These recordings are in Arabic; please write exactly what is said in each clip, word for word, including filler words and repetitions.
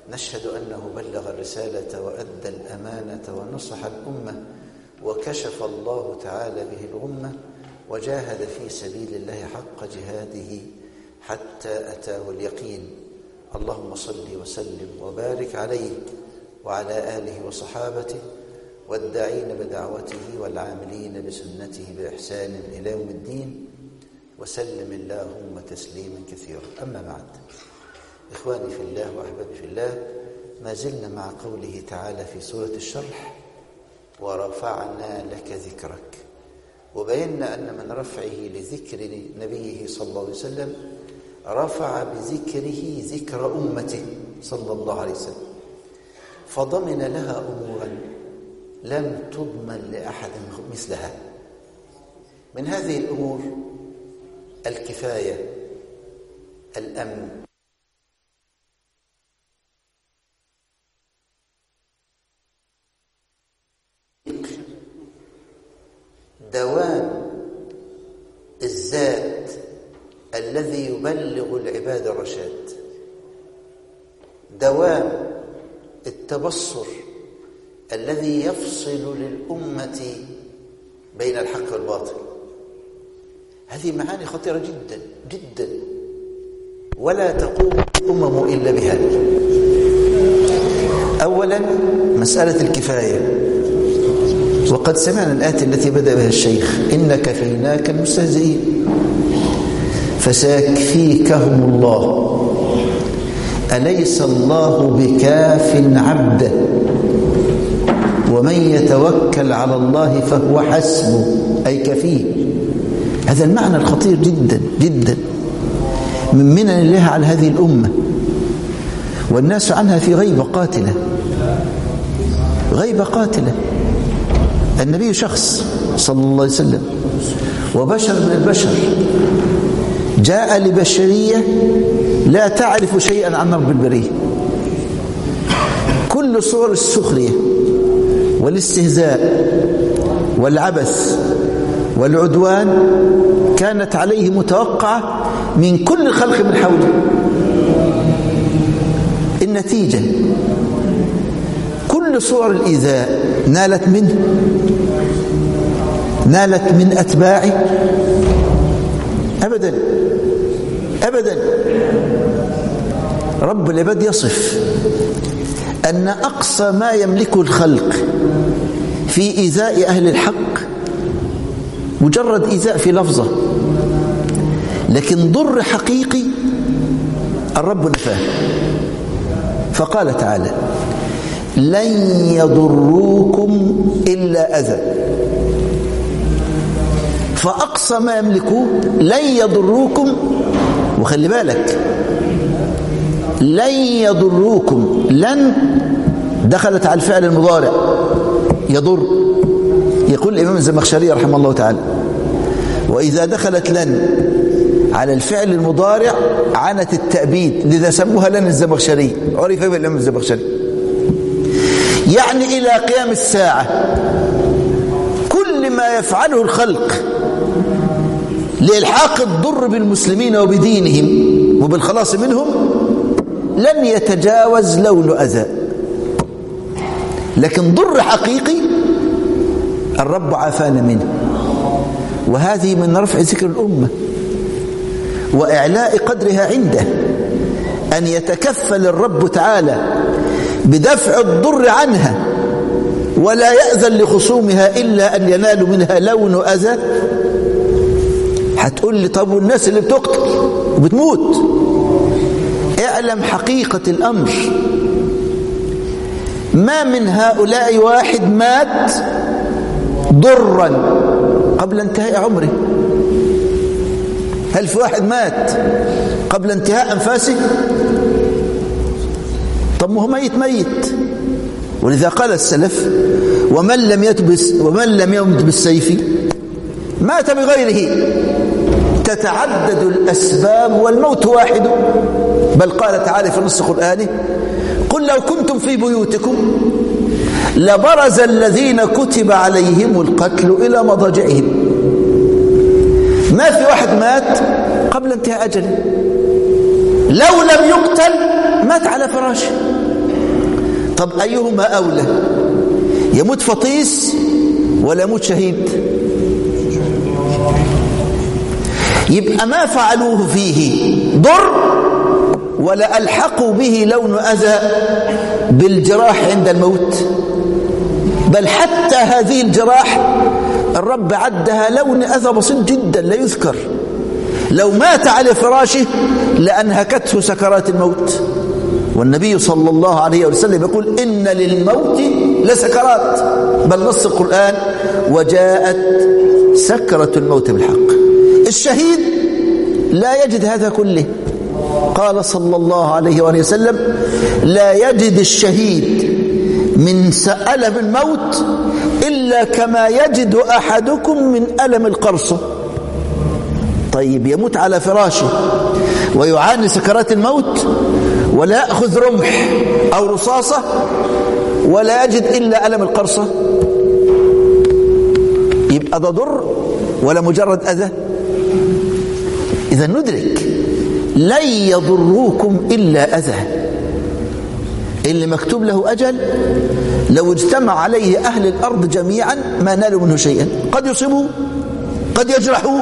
نشهد أنه بلغ الرسالة وأدى الأمانة ونصح الأمة وكشف الله تعالى به الغمة وجاهد في سبيل الله حق جهاده حتى أتاه اليقين. اللهم صل وسلم وبارك عليه وعلى آله وصحابته والداعين بدعوته والعاملين بسنته بإحسان إلى يوم الدين، وسلم اللهم تسليما كثيرا. أما بعد، إخواني في الله وأحبابي في الله، ما زلنا مع قوله تعالى في سورة الشرح: ورفعنا لك ذكرك. وبينا أن من رفعه لذكر نبيه صلى الله عليه وسلم رفع بذكره ذكر أمته صلى الله عليه وسلم، فضمن لها أمورا لم تضمن لأحد مثلها. من هذه الأمور الكفاية، الأمن، دوام الذات الذي يبلغ العباد الرشاد، دوام التبصر الذي يفصل للأمة بين الحق والباطل. هذه معاني خطيرة جدا جدا، ولا تقوم الأمم إلا بها. أولا مسألة الكفاية، وقد سمعنا الآية التي بدأ بها الشيخ: إن كفيناك المستهزئين فسيكفيكهم الله أليس الله بكاف عبده ومن يتوكل على الله فهو حسبه، أي كفيه. هذا المعنى الخطير جدا جدا من منن الله على هذه الأمة، والناس عنها في غيبة قاتلة، غيبة قاتلة. النبي شخص صلى الله عليه وسلم وبشر من البشر، جاء لبشرية لا تعرف شيئا عن رب البرية. كل صور السخرية والاستهزاء والعبث والعدوان كانت عليه متوقعة من كل خلق من حوله. النتيجة كل صور الإيذاء نالت منه، نالت من أتباعه؟ أبدا أبدا. رب العباد يصف أن أقصى ما يملكه الخلق في إيذاء أهل الحق مجرد إيذاء في لفظة، لكن ضر حقيقي الرب نفاه. فقال تعالى: لن يضروكم إلا أذى. فأقصى ما يملكوه لن يضروكم، وخلي بالك لن يضروكم، لن دخلت على الفعل المضارع يضر. يقول الإمام الزمخشري رحمه الله تعالى: وإذا دخلت لن على الفعل المضارع عنت التأبيد، لذا سموها لن الزمخشري، عرف به الإمام الزمخشري. يعني إلى قيام الساعة كل ما يفعله الخلق لإلحاق الضر بالمسلمين وبدينهم وبالخلاص منهم لن يتجاوز لون أذى، لكن ضر حقيقي الرب عافانا منه. وهذه من رفع ذكر الأمة وإعلاء قدرها عنده، أن يتكفل الرب تعالى بدفع الضر عنها ولا يأذن لخصومها إلا أن ينالوا منها لون أذى. هتقول لي طب والناس اللي بتقتل وبتموت؟ اعلم حقيقة الأمر، ما من هؤلاء واحد مات ضرا قبل انتهاء عمره. هل في واحد مات قبل انتهاء أنفاسه؟ طب ما هو ميت ميت. ولذا قال السلف: ومن لم يتبس ومن لم يمت بالسيف مات بغيره. تتعدد الأسباب والموت واحد. بل قال تعالى في نص قرآنه: قل لو كنتم في بيوتكم لبرز الذين كتب عليهم القتل إلى مضاجعهم. ما في واحد مات قبل انتهاء أجله، لو لم يقتل مات على فراشه. طب أيهما أولى؟ يموت فطيس ولا يموت شهيد؟ يبقى ما فعلوه فيه ضر ولا ألحقوا به لون أذى بالجراح عند الموت، بل حتى هذه الجراح الرب عدها لون أذى بسيط جدا لا يذكر. لو مات على فراشه لأنهكته سكرات الموت، والنبي صلى الله عليه وسلم يقول إن للموت لسكرات، بل نص القرآن وجاءت سكرة الموت بالحق. الشهيد لا يجد هذا كله، قال صلى الله عليه وسلم لا يجد الشهيد من ألم الموت إلا كما يجد أحدكم من ألم القرصة. طيب يموت على فراشه ويعاني سكرات الموت ولا يأخذ رمح أو رصاصة ولا يجد إلا ألم القرصة، يبقى ده ضر ولا مجرد أذى؟ إذا ندرك لن يضروكم إلا أذى. اللي مكتوب له أجل لو اجتمع عليه أهل الأرض جميعا ما نالوا منه شيئا، قد يصيبوا قد يجرحوا،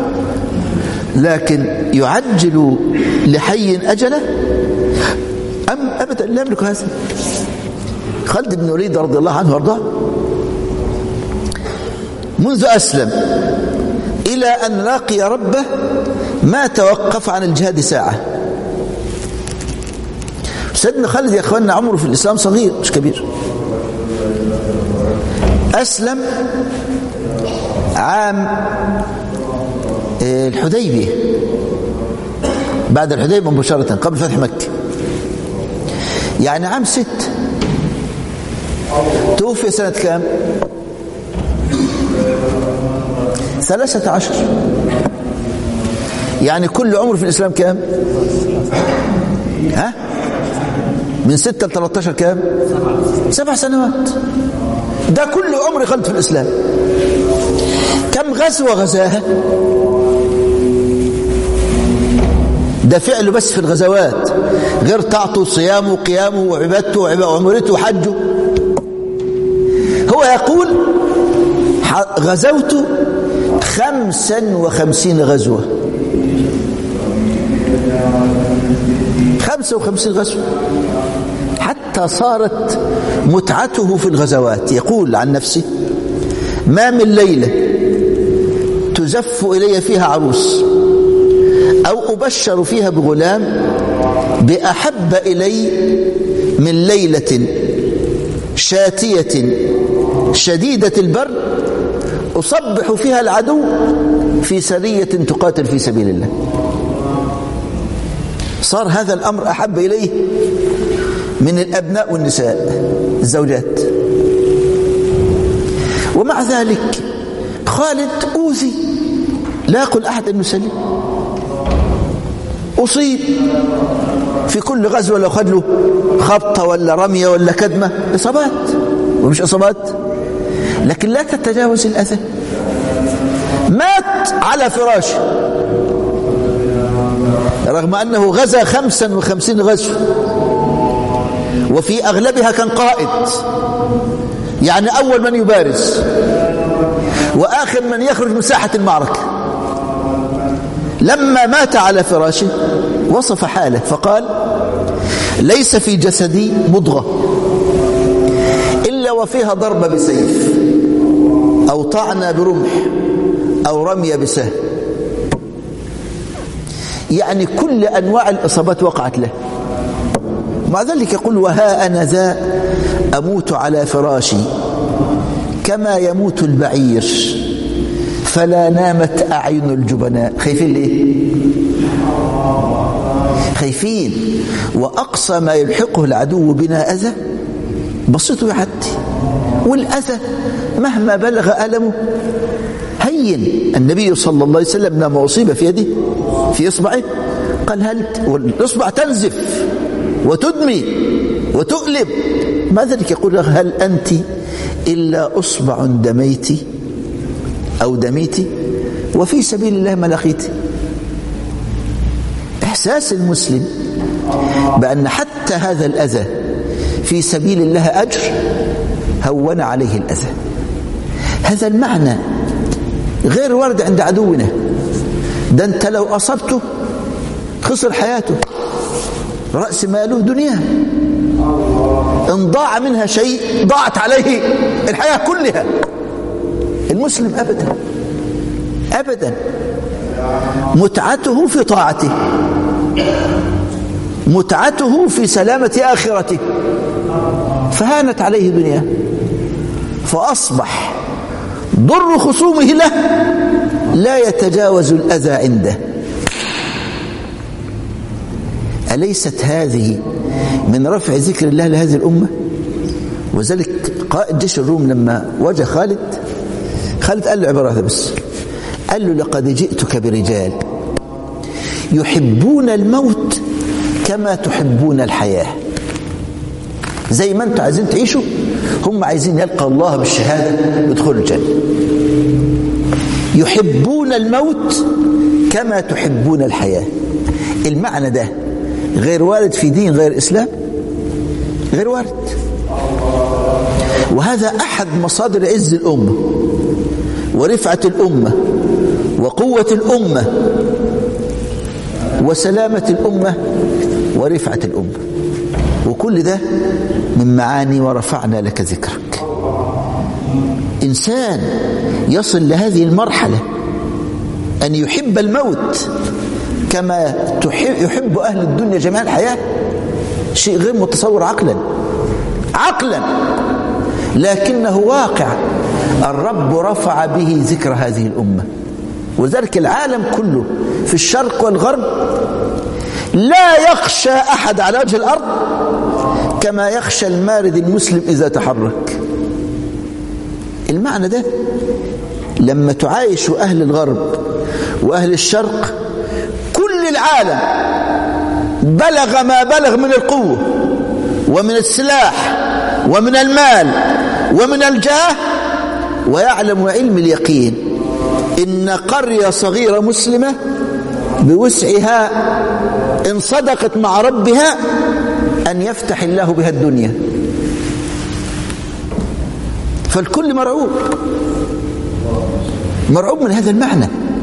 لكن يعجل لحي أجله أم أبدا لا يملك هذا. خالد بن الوليد رضي الله عنه وارضاه منذ أسلم إلى أن لاقي ربه ما توقف عن الجهاد ساعة. سيدنا خالد يا أخواننا عمره في الإسلام صغير مش كبير، أسلم عام الحديبية، بعد الحديبية مباشرة قبل فتح مكة، يعني عام ست. توفي سنة كام؟ ثلاثة عشر. يعني كل عمر في الإسلام كام؟ ها؟ من ستة ل ثلاثة عشر كام؟ سبع سنوات. ده كل عمر خالد في الإسلام. كم غزوة غزاها؟ ده فعله بس في الغزوات، غير طاعته وصيامه وقيامه وعبادته وعمرته وحجه. هو يقول غزوت خمسا وخمسين غزوة، خمسة وخمسين غزوة، حتى صارت متعته في الغزوات. يقول عن نفسه ما من ليلة تزف إلي فيها عروس أو أبشر فيها بغلام بأحب إلي من ليلة شاتية شديدة البرد أصبح فيها العدو في سرية تقاتل في سبيل الله. صار هذا الأمر أحب إليه من الأبناء والنساء الزوجات. ومع ذلك خالد أوذي، لا يقول أحد أنه سليم، أصيب في كل غزوة، لو خد له خبطة ولا رمية ولا كدمة إصابات ومش إصابات، لكن لا تتجاوز الأذى. مات على فراشه رغم أنه غزا خمسا وخمسين غزوة، وفي أغلبها كان قائد، يعني أول من يبارز وآخر من يخرج من ساحة المعركة. لما مات على فراشه وصف حاله فقال ليس في جسدي مضغة إلا وفيها ضربة بسيف أو طعنة برمح أو رمية بسهم، يعني كل أنواع الإصابات وقعت له. مع ذلك يقول وها أنا ذا أموت على فراشي كما يموت البعير فلا نامت أعين الجبناء. خايفين ليه؟ خايفين، وأقصى ما يلحقه العدو بنا أذى بسيط يعدي، والأذى مهما بلغ ألمه هين. النبي صلى الله عليه وسلم لما أصيب في يده في إصبعه قال هل الإصبع تنزف وتدمي وتؤلم، ما ذلك يقول هل أنت إلا أصبع دميت أو دميت وفي سبيل الله ما لقيت. إحساس المسلم بأن حتى هذا الأذى في سبيل الله أجر هون عليه الأذى. هذا المعنى غير وارد عند عدونا. ده أنت لو أصبته خسر حياته، رأس ماله دنياه، إن ضاع منها شيء ضاعت عليه الحياة كلها. المسلم أبدا أبدا متعته في طاعته، متعته في سلامة آخرته، فهانت عليه دنياه، فأصبح ضر خصومه له لا يتجاوز الأذى عنده. أليست هذه من رفع ذكر الله لهذه الأمة؟ وذلك قائد جيش الروم لما واجه خالد، خالد قال له عبارة هذا بس، قال له لقد جئتك برجال يحبون الموت كما تحبون الحياة. زي ما انتم عايزين تعيشوا هم عايزين يلقى الله بالشهادة ويدخلوا الجنة. يحبون الموت كما تحبون الحياة. المعنى ده غير وارد في دين غير الإسلام، غير وارد. وهذا أحد مصادر عز الأمة ورفعة الأمة وقوة الأمة وسلامة الأمة ورفعة الأمة. وكل ده من معاني ورفعنا لك ذكرك. إنسان يصل لهذه المرحلة أن يحب الموت كما يحب أهل الدنيا جميع الحياة، شيء غير متصور عقلا عقلا لكنه واقع. الرب رفع به ذكر هذه الأمة. وذلك العالم كله في الشرق والغرب لا يخشى أحد على وجه الأرض كما يخشى المارد المسلم إذا تحرك. المعنى ده لما تعايش أهل الغرب وأهل الشرق، كل العالم بلغ ما بلغ من القوة ومن السلاح ومن المال ومن الجاه، ويعلم علم اليقين إن قرية صغيرة مسلمة بوسعها إن صدقت مع ربها أن يفتح الله بها الدنيا. فالكل مرعوب مرعوب من هذا المعنى.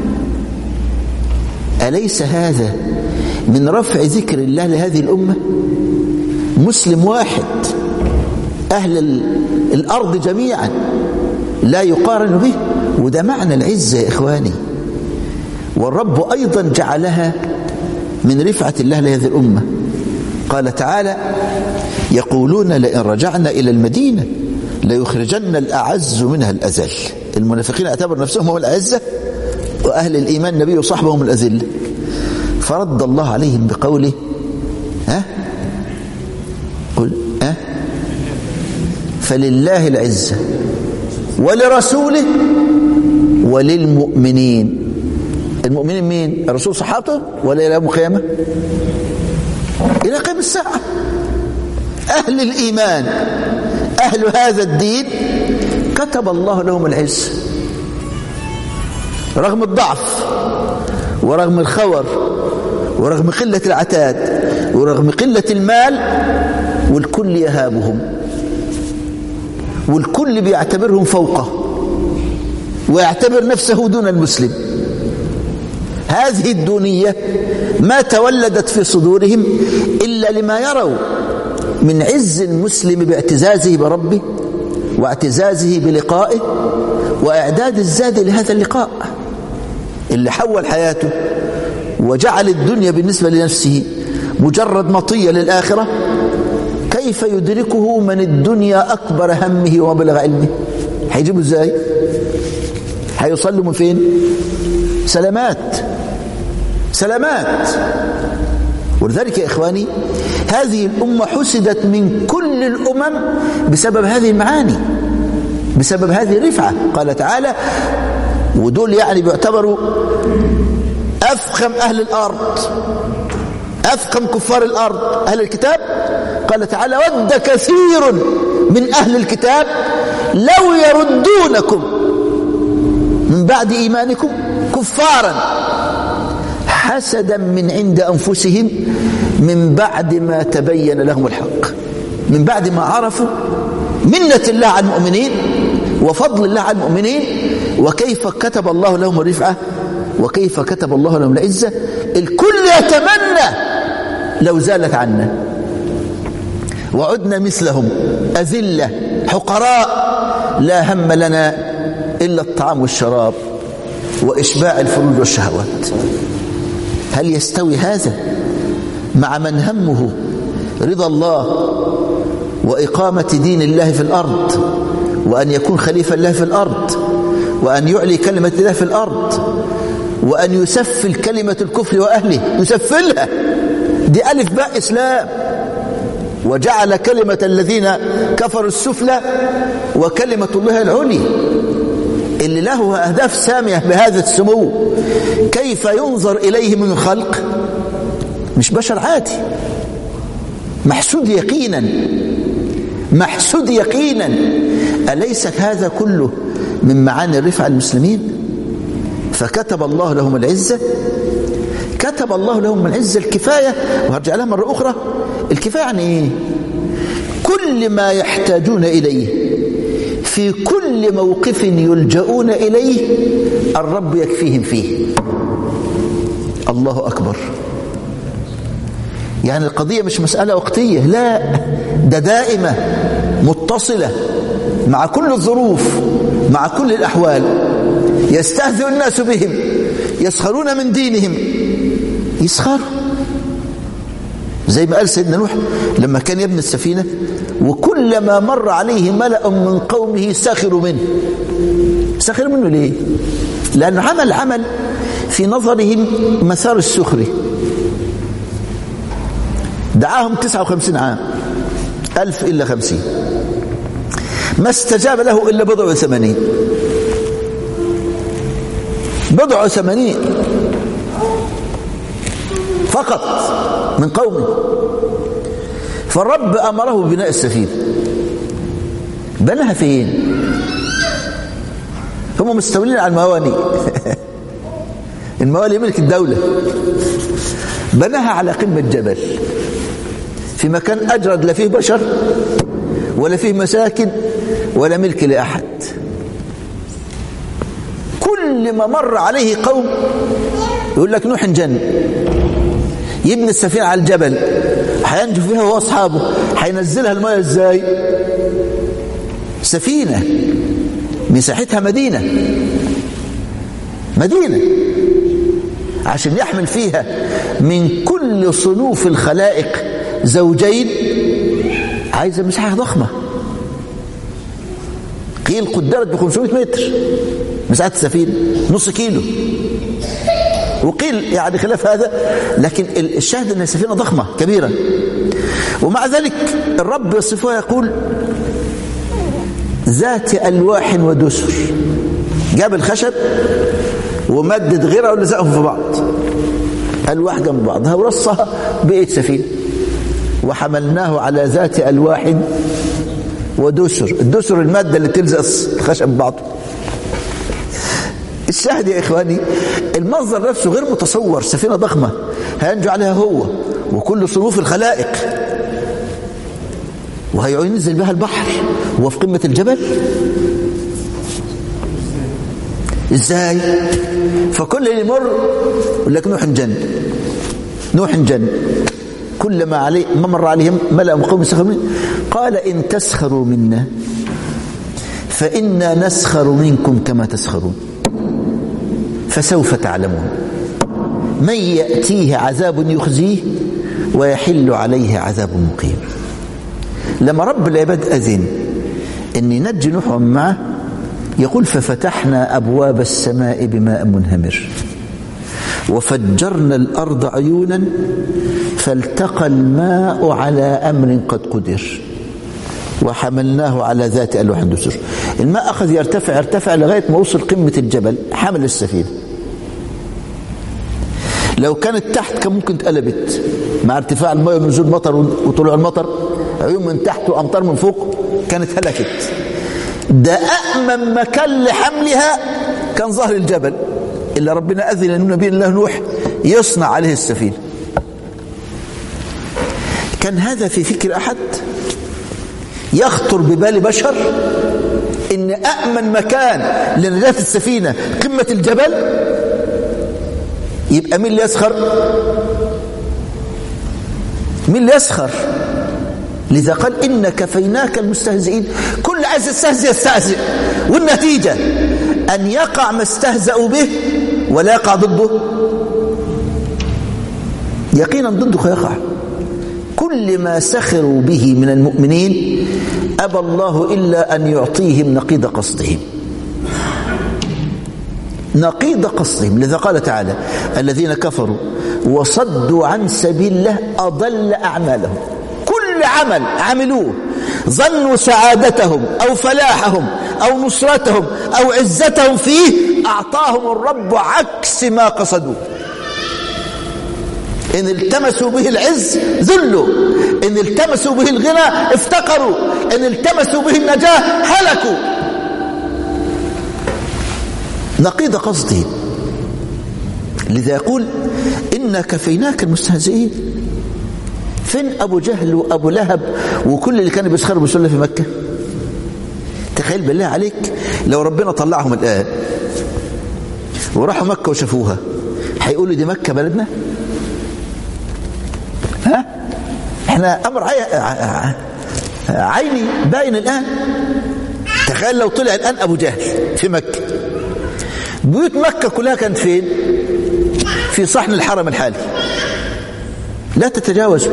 أليس هذا من رفع ذكر الله لهذه الأمة؟ مسلم واحد أهل الأرض جميعا لا يقارن به. وده معنى العزة يا إخواني. والرب أيضا جعلها من رفعة الله لهذه الأمة. قال تعالى: يقولون لئن رجعنا إلى المدينة ليخرجن الأعز منها الأذل. المنافقين اعتبروا نفسهم هم الأعزة، وأهل الإيمان النبي وصحبهم الأذل. فرد الله عليهم بقوله: ها قل ها فلله العزة ولرسوله وللمؤمنين. المؤمنين مين؟ الرسول صحابته ولا إلى يوم القيامة؟ إلى قيام الساعة. أهل الإيمان أهل هذا الدين كتب الله لهم العز رغم الضعف ورغم الخور ورغم قلة العتاد ورغم قلة المال، والكل يهابهم والكل بيعتبرهم فوقه ويعتبر نفسه دون المسلم. هذه الدنيا ما تولدت في صدورهم إلا لما يروا من عز المسلم باعتزازه بربه واعتزازه بلقائه وإعداد الزاد لهذا اللقاء اللي حول حياته وجعل الدنيا بالنسبة لنفسه مجرد مطية للآخرة. كيف يدركه من الدنيا أكبر همه ومبلغ علمه؟ هيجيبه ازاي؟ هيوصل له من فين؟ سلامات سلامات. ولذلك يا إخواني هذه الأمة حسدت من كل الأمم بسبب هذه المعاني، بسبب هذه الرفعة. قال تعالى، ودول يعني بيعتبروا أفخم أهل الأرض، أفخم كفار الأرض أهل الكتاب. قال تعالى: ود كثير من أهل الكتاب لو يردونكم من بعد إيمانكم كفارا حسدا من عند أنفسهم من بعد ما تبين لهم الحق. من بعد ما عرفوا منة الله على المؤمنين وفضل الله على المؤمنين وكيف كتب الله لهم الرفعة وكيف كتب الله لهم العزة. الكل يتمنى لو زالت عنا وعدنا مثلهم أذلة حقراء لا هم لنا إلا الطعام والشراب وإشباع الفروج والشهوات. هل يستوي هذا مع من همه رضا الله وإقامة دين الله في الأرض وأن يكون خليفة الله في الأرض وأن يعلي كلمة الله في الأرض وأن يسفل كلمة الكفر وأهله يسفلها؟ دي ألف باء إسلام. وجعل كلمة الذين كفروا السفلى وكلمة الله العلي، اللي له أهداف سامية بهذا السمو. كيف ينظر إليه من الخلق؟ مش بشر عادي، محسود يقينا، محسود يقينا. أليس هذا كله من معاني الرفعة المسلمين؟ فكتب الله لهم العزة، كتب الله لهم العزة الكفاية. وهرجع لها مرة أخرى، الكفاية يعني إيه؟ كل ما يحتاجون إليه في كل موقف يلجؤون إليه الرب يكفيهم فيه. الله أكبر. يعني القضية مش مسألة وقتية، لا، ده دائمة متصلة مع كل الظروف مع كل الأحوال. يستهزئ الناس بهم، يسخرون من دينهم، يسخروا زي ما قال سيدنا نوح لما كان يبني السفينة، وكلما مر عليه ملأ من قومه سخروا منه. سخروا منه ليه؟ لأنه عمل عمل في نظرهم مثار السخري. دعاهم تسعة وخمسين عام، ألف إلا خمسين، ما استجاب له إلا بضع وثمانين، بضع وثمانين فقط من قومه. فالرب أمره ببناء السفينة. بناها فين؟ هم مستولين على المواني المواني ملك الدولة. بناها على قمة جبل في مكان أجرد، لا فيه بشر ولا فيه مساكن ولا ملك لأحد. كل ما مر عليه قوم يقول لك نوح انجن، يبني السفينة على الجبل، هينجو فيها هو أصحابه، هينزلها الماء ازاي؟ سفينة مساحتها مدينة، مدينة عشان يحمل فيها من كل صنوف الخلائق زوجين، عايزة مساحة ضخمة. قيل قدرت ب خمسمائة متر مساحة السفينة، نص كيلو، وقيل يعني خلاف هذا، لكن الشاهد ان السفينة ضخمة كبيرة. ومع ذلك الرب يصفها يقول ذات ألواح ودسر. جاب الخشب ومدد غيرها ولزقهم في بعض، ألواح جنب بعضها ورصها بقيت سفينة. وحملناه على ذات ألواح ودسر. الدسر المادة اللي تلزق الخشب ببعضه. الشاهد يا إخواني، المنظر نفسه غير متصور. سفينة ضخمة هينجو عليها هو وكل صنوف الخلائق، وهينزل بها البحر وهو في قمة الجبل. ازاي؟ فكل اللي يمر يقول لك نوح جن، نوح جن. كل ما عليه ما مر عليهم ملأ من قوم يسخرون، قال إن تسخروا منا فإنا نسخر منكم كما تسخرون فسوف تعلمون من يأتيه عذاب يخزيه ويحل عليه عذاب مقيم. لما رب العباد أذن أن ينجي نوح معه يقول ففتحنا أبواب السماء بماء منهمر وفجرنا الأرض عيونا فالتقى الماء على أمر قد قدر وحملناه على ذات ألواح ودسر. الماء أخذ يرتفع يرتفع لغاية ما وصل قمة الجبل، حمل السفينة. لو كانت تحت كان ممكن اتقلبت مع ارتفاع الماء ونزول مطر وطلوع المطر، عيون من تحت وأمطار من فوق، كانت هلكت. ده أأمن مكان لحملها كان ظهر الجبل اللي ربنا أذن لنبي الله نوح يصنع عليه السفينة. كان هذا في فكر أحد؟ يخطر ببال بشر إن أأمن مكان لنجاة السفينة قمة الجبل؟ يبقى مين اللي يسخر؟ مين اللي يسخر؟ لذا قال إن كفيناك المستهزئين. كل عايز يستهزئ يستهزئ، والنتيجة أن يقع ما استهزأوا به ولا يقع ضده، يقينا ضده يقع. كل ما سخروا به من المؤمنين أبى الله إلا أن يعطيهم نقيض قصدهم، نقيض قصدهم. لذا قال تعالى الذين كفروا وصدوا عن سبيل الله أضل أعمالهم. كل عمل عملوه ظنوا سعادتهم أو فلاحهم أو نصرتهم أو عزتهم فيه أعطاهم الرب عكس ما قصدوه. إن التمسوا به العز ذلوا، إن التمسوا به الغنى افتقروا، إن التمسوا به النجاة هلكوا. نقيض قصده. لذا يقول إنا كفيناك المستهزئين. فين أبو جهل وأبو لهب وكل اللي كانوا بيسخروا بالسنة في مكة؟ تخيل بالله عليك لو ربنا طلعهم الآن وراحوا مكة وشافوها، هيقولوا دي مكة بلدنا؟ ها؟ احنا أمر عيني باين الآن. تخيل لو طلع الآن أبو جهل في مكة، بيوت مكة كلها كانت فين؟ في صحن الحرم الحالي، لا تتجاوز،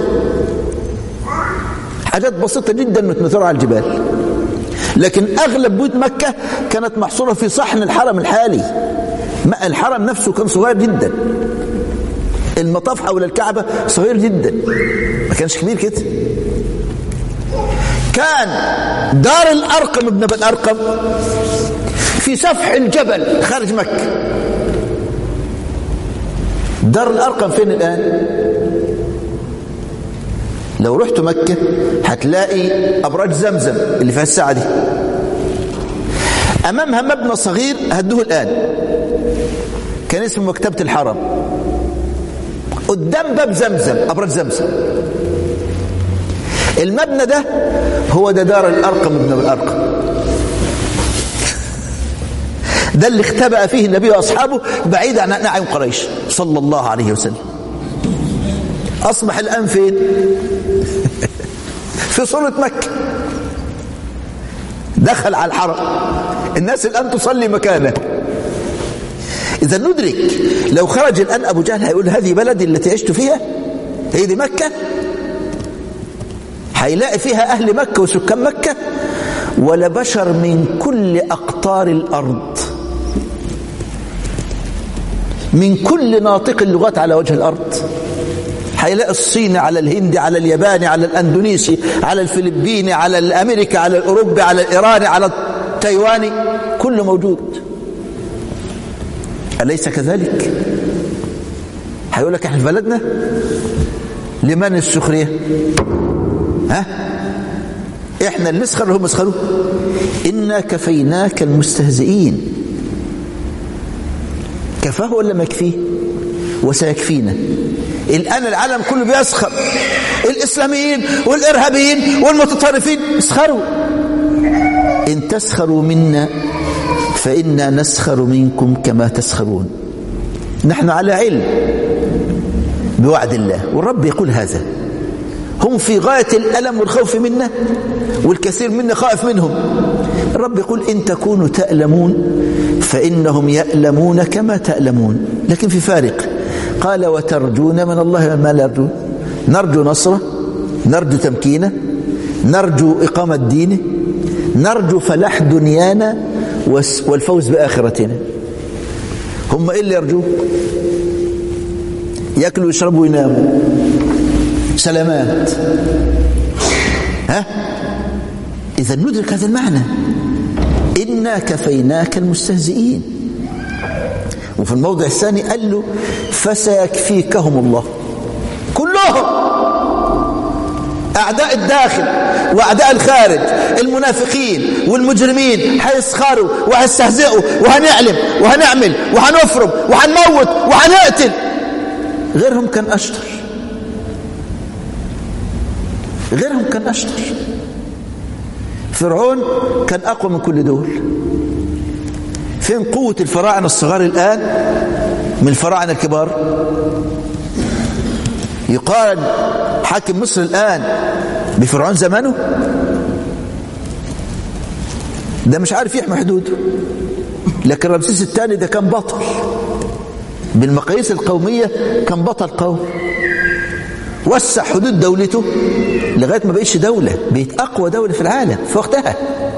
حاجات بسيطة جدا متنثرة على الجبال. لكن أغلب بيوت مكة كانت محصورة في صحن الحرم الحالي. الحرم نفسه كان صغير جدا، المطاف حول الكعبة صغير جدا، ما كانش كبير كده. كان دار الأرقم ابن ابن الأرقم في سفح الجبل خارج مكة. دار الأرقم فين الآن؟ لو رحت مكة هتلاقي أبراج زمزم اللي فيها الساعة دي، أمامها مبنى صغير هدوه الآن كان اسمه مكتبة الحرم، قدام باب زمزم أبراج زمزم. المبنى ده هو ده دار الأرقم ابن الأرقم، ده اللي اختبأ فيه النبي وأصحابه بعيد عن نعيم قريش صلى الله عليه وسلم. أصبح الآن فين؟ في صورة مكة، دخل على الحرم، الناس الآن تصلي مكانه. إذا ندرك لو خرج الآن أبو جهل هيقول هذه بلدي التي عشت فيها، هي دي مكة، هيلاقي فيها أهل مكة وسكان مكة ولا بشر من كل أقطار الأرض، من كل ناطق اللغات على وجه الأرض. هيلاقي الصيني على الهندي على الياباني على الأندونيسي على الفلبيني على الأمريكي على الأوروبي على الإيراني على التايواني، كله موجود. أليس كذلك؟ هيقول لك احنا في بلدنا. لمن السخرية؟ ها؟ احنا اللي نسخر هم يسخروا. إنا كفيناك المستهزئين. كفاه ولا ما يكفيه؟ وسيكفينا. الآن العالم كله بيسخر، الإسلاميين والإرهابيين والمتطرفين اسخروا. إن تسخروا منا فإنا نسخر منكم كما تسخرون. نحن على علم بوعد الله، والرب يقول هذا. هم في غاية الألم والخوف منا، والكثير منا خائف منهم. الرب يقول إن تكونوا تألمون فإنهم يألمون كما تألمون، لكن في فارق. قال وترجون من الله ما لا يرجون. نرجو نصره، نرجو تمكينه، نرجو إقامة دينه، نرجو فلاح دنيانا والفوز بآخرتنا. هم إيه اللي يرجوه؟ يأكلوا ويشربوا ويناموا سلامات. ها؟ إذا ندرك هذا المعنى، إنا كفيناك المستهزئين. وفي الموضع الثاني قال له فسيكفيكهم الله كلهم، أعداء الداخل وأعداء الخارج، المنافقين والمجرمين هيسخروا وهيستهزئوا وهنعلم وهنعمل وهنفرم وهنموت وهنقتل. غيرهم كان أشطر، غيرهم كان أشطر. فرعون كان أقوى من كل دول. فين قوة الفراعنة الصغار الآن من الفراعنة الكبار؟ يقارن حاكم مصر الآن بفرعون زمانه؟ ده مش عارف يحمي حدوده. لكن رمسيس الثاني ده كان بطل بالمقاييس القومية، كان بطل قوم، وسع حدود دولته لغاية ما بقيتش دولة، بقيت أقوى دولة في العالم في وقتها.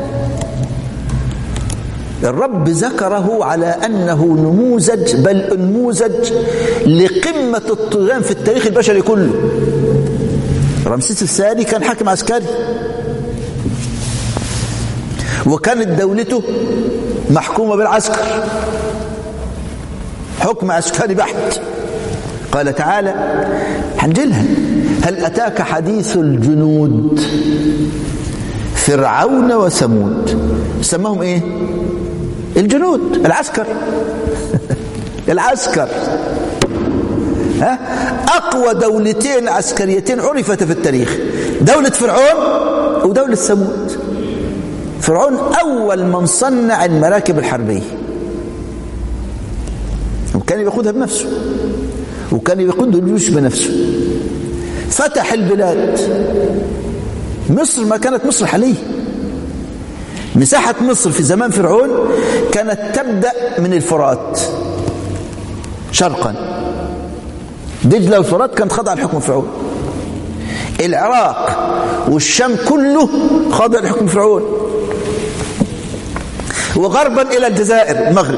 الرب ذكره على أنه نموذج، بل نموذج لقمة الطغيان في التاريخ البشري كله. رمسيس الثاني كان حاكم عسكري، وكانت دولته محكومة بالعسكر، حكم عسكري بحت. قال تعالى هنجلها: هل أتاك حديث الجنود فرعون وثمود. سماهم ايه؟ الجنود، العسكر. العسكر ها؟ أقوى دولتين عسكريتين عرفت في التاريخ، دولة فرعون ودولة ثمود. فرعون أول من صنع المراكب الحربية، وكان بيقودها بنفسه، وكان بيقود الجيوش بنفسه، فتح البلاد. مصر ما كانت مصر حالية. مساحة مصر في زمان فرعون كانت تبدأ من الفرات شرقا، دجلة والفرات كانت خاضعة لحكم فرعون. العراق والشام كله خاضع لحكم فرعون، وغربا إلى الجزائر المغرب،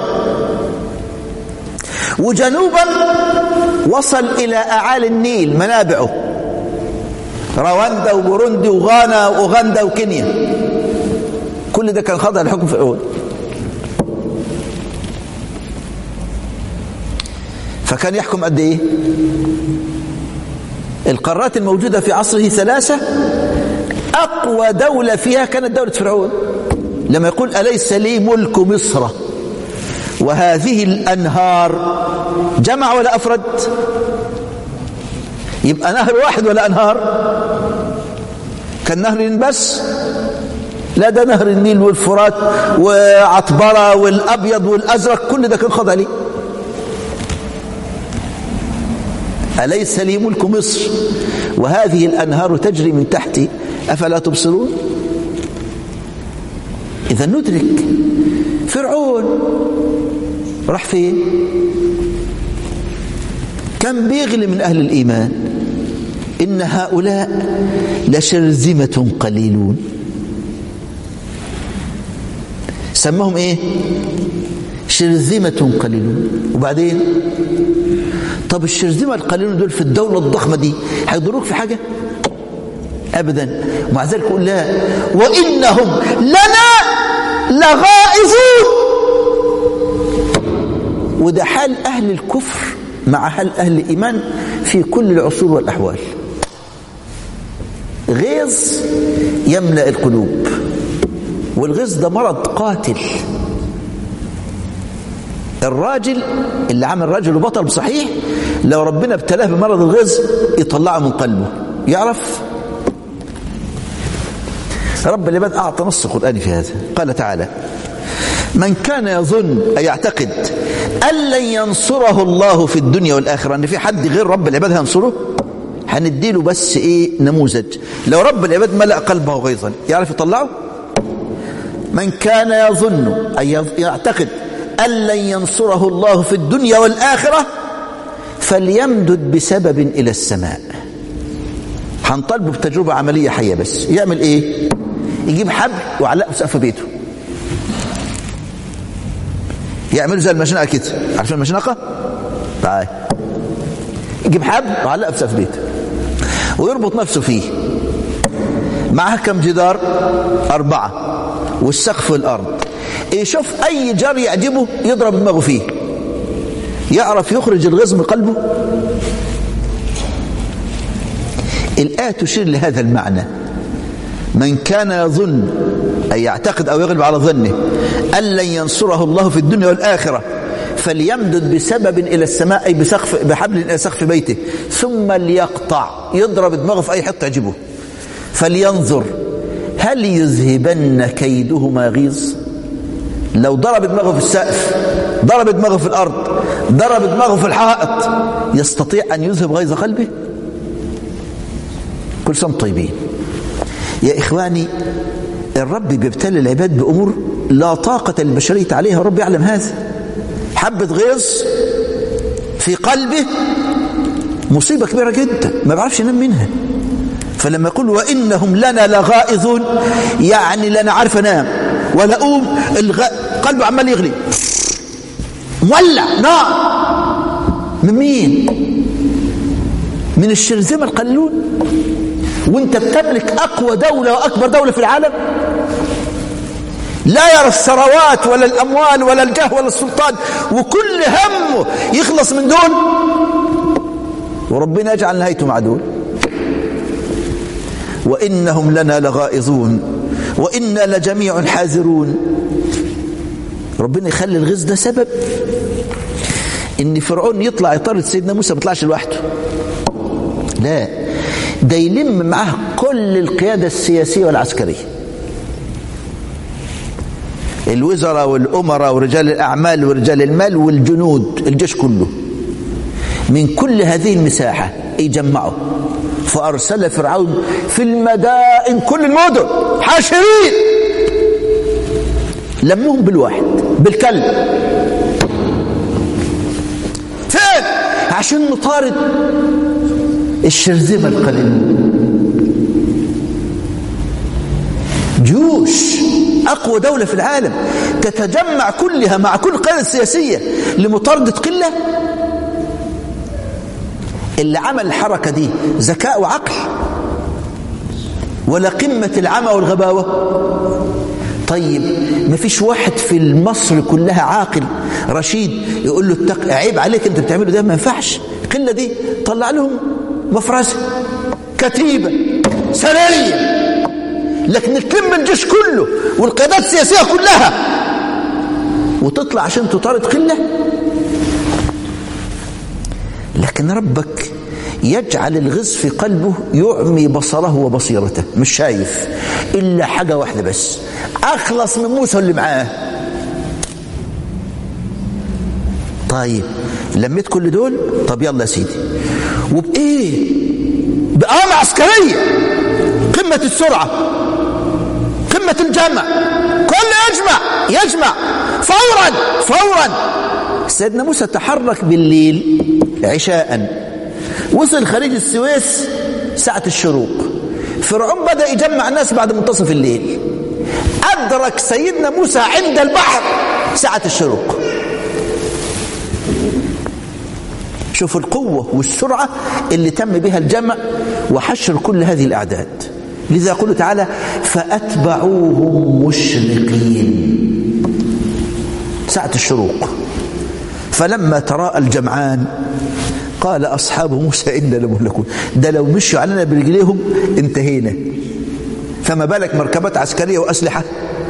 وجنوبا وصل إلى أعالي النيل منابعه، رواندا وبوروندي وغانا وأوغندا وكينيا، كل ده كان خاضع لحكم فرعون. فكان يحكم قد ايه؟ القارات الموجودة في عصره ثلاثة، أقوى دولة فيها كانت دولة فرعون. لما يقول أليس لي ملك مصر وهذه الأنهار، جمع ولا أفرد؟ يبقى نهر واحد ولا أنهار؟ كان نهر بس؟ لا، ده نهر النيل والفرات وعطبرة والأبيض والأزرق، كل ده كان خاضع ليه. أليس لي ملك مصر وهذه الأنهار تجري من تحتي أفلا تبصرون؟ إذا ندرك فرعون راح فين؟ كان بيغلي من أهل الإيمان: إن هؤلاء لشرذمة قليلون. سمهم إيه؟ شرذمة قليلون. وبعدين طب الشرذمة القليلون دول في الدولة الضخمة دي هيضروك في حاجة؟ أبدا. ومع ذلك يقول لا وإنهم لنا لغائظون. وده حال أهل الكفر مع حال أهل الإيمان في كل العصور والأحوال. غيظ يملأ القلوب، والغيظ ده مرض قاتل. الراجل اللي عمل راجل وبطل بصحيح، لو ربنا ابتلاه بمرض الغيظ يطلعه من قلبه، يعرف. رب العباد أعطى نص قرآني في هذا. قال تعالى: من كان يظن أي يعتقد أن لن ينصره الله في الدنيا والآخرة، أن في حد غير رب العباد هينصره، هنديله بس إيه؟ نموذج. لو رب العباد ملأ قلبه غيظا يعرف يطلعه؟ من كان يظن أي يعتقد أن لن ينصره الله في الدنيا والآخرة فليمدد بسبب إلى السماء. هنطالبه بتجربة عملية حية، بس يعمل إيه؟ يجيب حبل وعلقه في سقف بيته، يعملوا زي المشنقة كده. عارفين المشنقة؟ تعال يجيب حبل وعلقه في سقف بيته ويربط نفسه فيه. معاه كم جدار؟ أربعة، والسقف والأرض. يشوف أي جار يعجبه يضرب دماغه فيه. يعرف يخرج الغيظ من قلبه؟ الآية تشير لهذا المعنى: من كان يظن أي يعتقد أو يغلب على ظنه أن لن ينصره الله في الدنيا والآخرة فليمدد بسبب إلى السماء، أي بسقف بحبل إلى سقف بيته، ثم ليقطع، يضرب دماغه في أي حته يعجبه. فلينظر هل يذهبن كيده ما يغيظ؟ لو ضرب دماغه في السقف، ضرب دماغه في الأرض، ضرب دماغه في الحائط، يستطيع أن يذهب غيظ قلبه؟ كل سنة طيبين. يا إخواني، الرب بيبتلي العباد بأمور لا طاقة للبشرية عليها، والرب يعلم هذا. حبة غيظ في قلبه مصيبة كبيرة جدا، ما بيعرفش ينام منها. فلما يقول وإنهم لنا لغائظون، يعني لا أنا عارف أنام ولا أقوم، الغ... قلبه عمال يغلي، مولع نار. من مين؟ من الشرذمة القلون. وانت بتملك أقوى دولة وأكبر دولة في العالم، لا يرى الثروات ولا الأموال ولا الجاه ولا السلطان، وكل همه يخلص من دول، وربنا يجعل نهايته مع دول. وإنهم لنا لغائظون وإنا لجميع حاذرون. ربنا يخلي الغيظ ده سبب ان فرعون يطلع يطارد سيدنا موسى، ما يطلعش لوحده، لا، ده يلم معاه كل القيادة السياسية والعسكرية، الوزراء والأمراء ورجال الأعمال ورجال المال والجنود، الجيش كله من كل هذه المساحة يجمعه. فأرسل فرعون في المدائن، كل المدن حاشرين، لمهم بالواحد بالكلب. فين؟ عشان نطارد الشرذمة القليلة. جيوش أقوى دولة في العالم تتجمع كلها مع كل القيادة السياسية لمطاردة قلة. اللي عمل الحركة دي ذكاء وعقل ولا قمة العمى والغباوة؟ طيب ما فيش واحد في مصر كلها عاقل رشيد يقول له اتق، عيب عليك انت بتعمله ده، ما ينفعش. القلة دي طلع لهم مفرزة، كتيبة، سرية، لكن تلم الجيش كله والقيادات السياسية كلها وتطلع عشان تطارد قلة؟ لكن ربك يجعل الغيظ في قلبه يعمي بصره وبصيرته، مش شايف إلا حاجة واحدة بس، أخلص من موسى اللي معاه. طيب لميت كل دول، طب يلا يا سيدي، وبإيه؟ بقامة عسكرية، قمة السرعة، قمة الجمع، كل يجمع يجمع فورا فورا. سيدنا موسى تحرك بالليل عشاء، وصل خليج السويس ساعة الشروق. فرعون بدأ يجمع الناس بعد منتصف الليل، أدرك سيدنا موسى عند البحر ساعة الشروق. شوف القوة والسرعة اللي تم بها الجمع وحشر كل هذه الأعداد. لذا يقول تعالى فأتبعوهم مشرقين، ساعة الشروق. فلما تراءى الجمعان قال أصحاب موسى إنا لمهلكون. ده لو مشوا علينا برجليهم انتهينا، فما بالك مركبات عسكرية وأسلحة.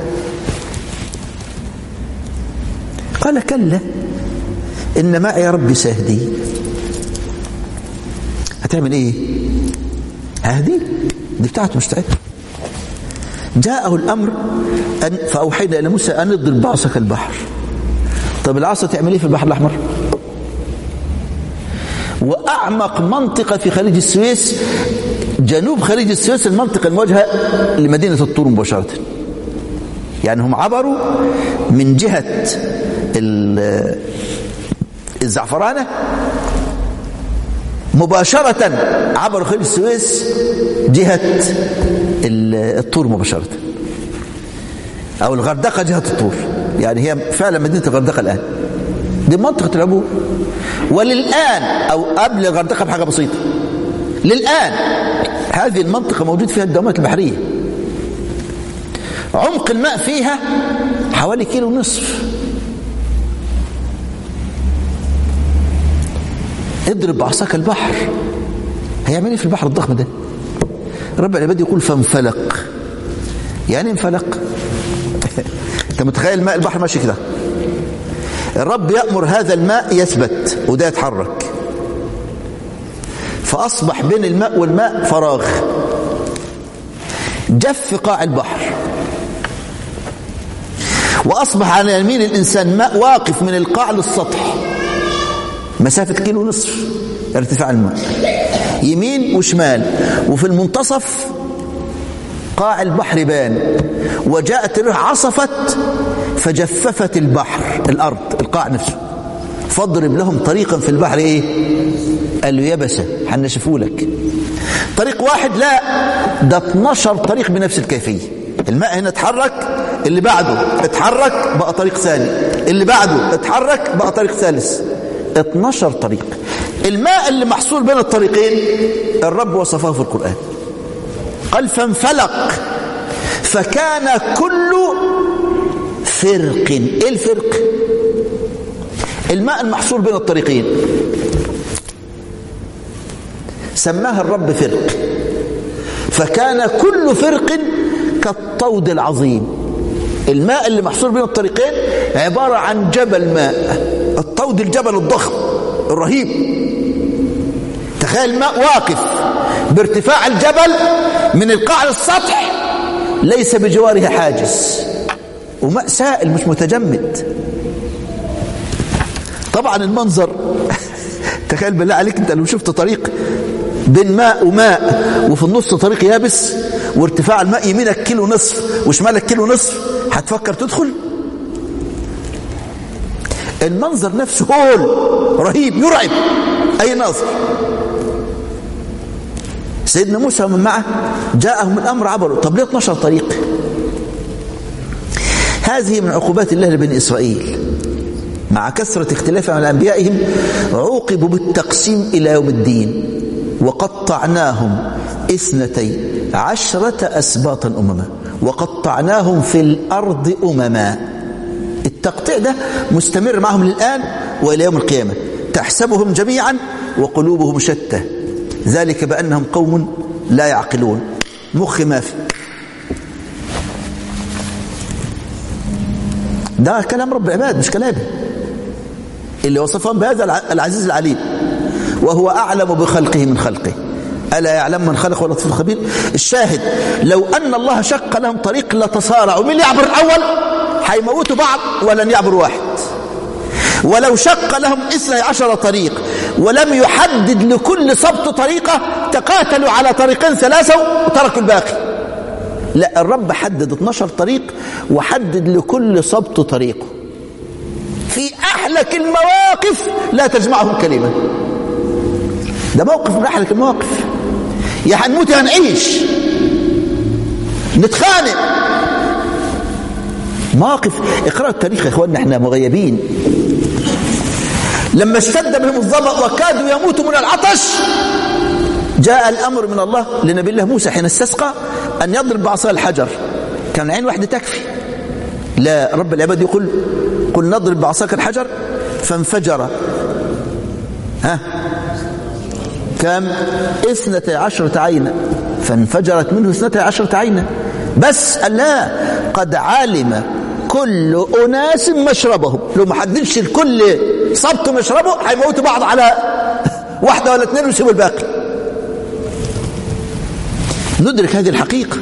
قال كلا إن معي ربي سيهدي. هتعمل إيه؟ ههدي، دي بتاعته مستعد. جاءه الأمر أن فأوحينا إلى موسى أن اضرب بعصاك البحر. طب العصا تعمل إيه في البحر الأحمر؟ وأعمق منطقة في خليج السويس جنوب خليج السويس، المنطقة المواجهة لمدينة الطور مباشرة. يعني هم عبروا من جهة الزعفرانة مباشرة، عبروا خليج السويس جهة الطور مباشرة، أو الغردقة جهة الطور. يعني هي فعلا مدينة الغردقة الآن، دي منطقة العبور. وللآن أو قبل الغردقة بحاجة بسيطة، للآن هذه المنطقة موجود فيها الدوامات البحرية، عمق الماء فيها حوالي كيلو ونصف. اضرب بعصاك البحر، هيعمل ايه في البحر الضخم ده؟ رب العباد يقول فانفلق. يعني انفلق انت متخيل ماء البحر ماشي كده، الرب يأمر هذا الماء يثبت وده يتحرك، فأصبح بين الماء والماء فراغ. جف قاع البحر، وأصبح على يمين الإنسان ماء واقف من القاع للسطح مسافة كيلو نصف ارتفاع الماء، يمين وشمال، وفي المنتصف قاع البحر بان، وجاءت الريح عصفت فجففت البحر، الأرض، القاع نفسه. فاضرب لهم طريقا في البحر ايه؟ قال له يبسة، هنشفوا لك. طريق واحد؟ لا، ده اتناشر طريق بنفس الكيفية. الماء هنا اتحرك، اللي بعده اتحرك بقى طريق ثاني، اللي بعده اتحرك بقى طريق ثالث، اتناشر طريق. الماء اللي محصول بين الطريقين الرب وصفه في القرآن، قال فانفلق فكان كل فرق. ايه الفرق؟ الماء المحصول بين الطريقين سماها الرب فرق، فكان كل فرق كالطود العظيم. الماء اللي محصول بين الطريقين عبارة عن جبل ماء، الطود الجبل الضخم الرهيب. تخيل ماء واقف بارتفاع الجبل من القاع للسطح، ليس بجواره حاجز، وماء سائل مش متجمد. طبعا المنظر تخيل بالله عليك انت لو شفت طريق بين ماء وماء وفي النص طريق يابس وارتفاع الماء يمينك كيلو نصف وشمالك كيلو نصف، هتفكر تدخل؟ المنظر نفسه هول رهيب يرعب اي ناظر. سيدنا موسى ومن معه جاءهم الامر عبروا. طب ليه اتناشر طريق؟ هذه من عقوبات الله لبني اسرائيل، مع كثرة اختلافهم على أنبيائهم عوقبوا بالتقسيم إلى يوم الدين، وقطعناهم اثنتي عشرة أسباطا أمما، وقطعناهم في الأرض أمما. التقطيع ده مستمر معهم للآن وإلى يوم القيامة. تحسبهم جميعا وقلوبهم شتى، ذلك بأنهم قوم لا يعقلون، مخ ما في. ده كلام رب العباد مش كلامي، اللي وصفهم بهذا العزيز العليم، وهو أعلم بخلقه من خلقه، ألا يعلم من خلق ولطيف الخبير. الشاهد لو أن الله شق لهم طريق لتصارعوا، مين يعبر الأول؟ هيموتوا بعض ولن يعبر واحد. ولو شق لهم اثني عشر طريق ولم يحدد لكل سبط طريقة تقاتلوا على طريقين ثلاثة وتركوا الباقي. لا، الرب حدد اتناشر طريق وحدد لكل سبط طريقه. في أحلك المواقف لا تجمعهم كلمة. ده موقف من أحلك المواقف، يا هنموت يا هنعيش، نتخانق. مواقف، اقرأوا التاريخ يا اخواننا، احنا مغيبين. لما اشتد بهم الظمأ وكادوا يموتوا من العطش، جاء الأمر من الله لنبي الله موسى حين استسقى أن يضرب بعصا الحجر. كان عين واحدة تكفي، لا، رب العباد يقول قل نضرب بعصاك الحجر فانفجر ها كم اثنتي عشرة عينا، فانفجرت منه اثنتي عشرة عينا. بس لا، قد علم كل أناس مشربهم. لو ما حددش الكل صبته مشربه هيموتوا بعض على واحدة ولا اثنين ويسيبوا الباقي. ندرك هذه الحقيقة.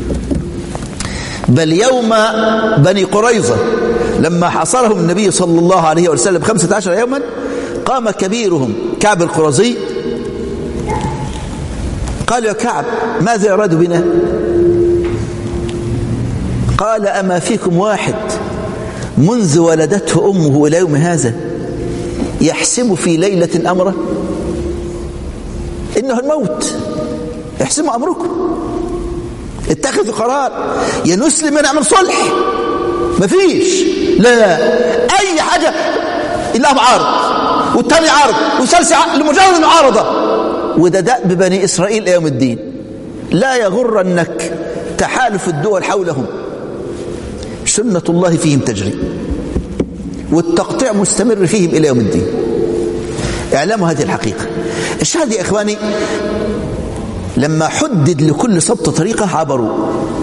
بل يوم بني قريظة لما حاصرهم النبي صلى الله عليه وسلم خمسة عشر يوما، قام كبيرهم كعب القرظي قال يا كعب ماذا أرادوا بنا؟ قال أما فيكم واحد منذ ولدته أمه إلى يوم هذا يحسم في ليلة أمره؟ إنه الموت، احسموا أمركم، اتخذوا قرار، يا نسلم يا نعمل صلح. مفيش، لا، أي حاجة إلا معارض والتاني عارض وثالث لمجرد المعارضة. وده دأب بني إسرائيل يوم الدين. لا يغرنك تحالف الدول حولهم، سنة الله فيهم تجري، والتقطيع مستمر فيهم إلى يوم الدين. اعلموا هذه الحقيقة. الشاهد يا إخواني، لما حدد لكل سبط طريقة عبروا،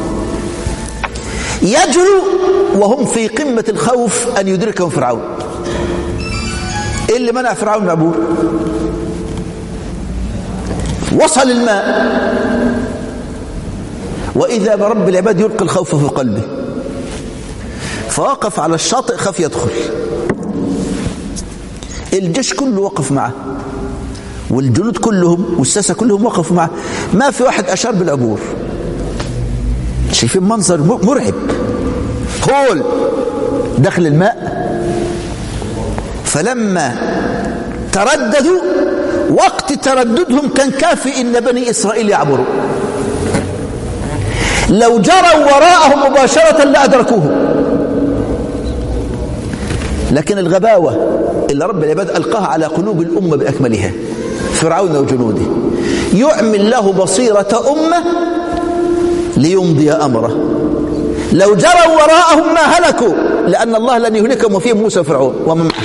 يجروا وهم في قمة الخوف أن يدركهم فرعون. إيه اللي منع فرعون من عبور؟ وصل الماء وإذا برب العباد يلقي الخوف في قلبه، فوقف على الشاطئ خاف يدخل، الجيش كله وقف معه والجنود كلهم والساسة كلهم وقفوا معه، ما في واحد أشار بالعبور. شايفين منظر مرعب، هول داخل الماء. فلما ترددوا وقت ترددهم كان كافي إن بني إسرائيل يعبروا، لو جروا وراءهم مباشرة لأدركوهم. لكن الغباوة اللي رب العباد ألقاها على قلوب الأمة بأكملها، فرعون وجنوده، يعمي الله بصيرة أمة ليمضي أمره. لو جروا وراءهم ما هلكوا، لأن الله لن يهلكهم وفيهم موسى وفرعون ومن معه.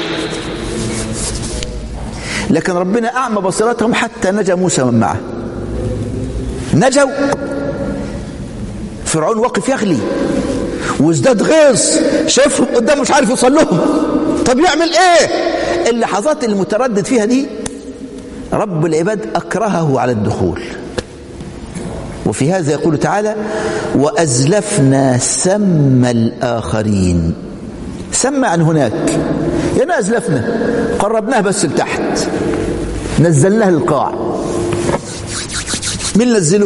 لكن ربنا أعمى بصيرتهم حتى نجا موسى ومن معه. نجوا، فرعون وقف يغلي وازداد غيظ، شافهم قدامه مش عارف يوصل لهم، طب يعمل ايه؟ اللحظات المتردد فيها دي رب العباد أكرهه على الدخول. وفي هذا يقول تعالى: وأزلفنا ثم الآخرين. سمى عن هناك، يعني أزلفنا قربناه بس لتحت، نزلناه للقاع. مين نزله؟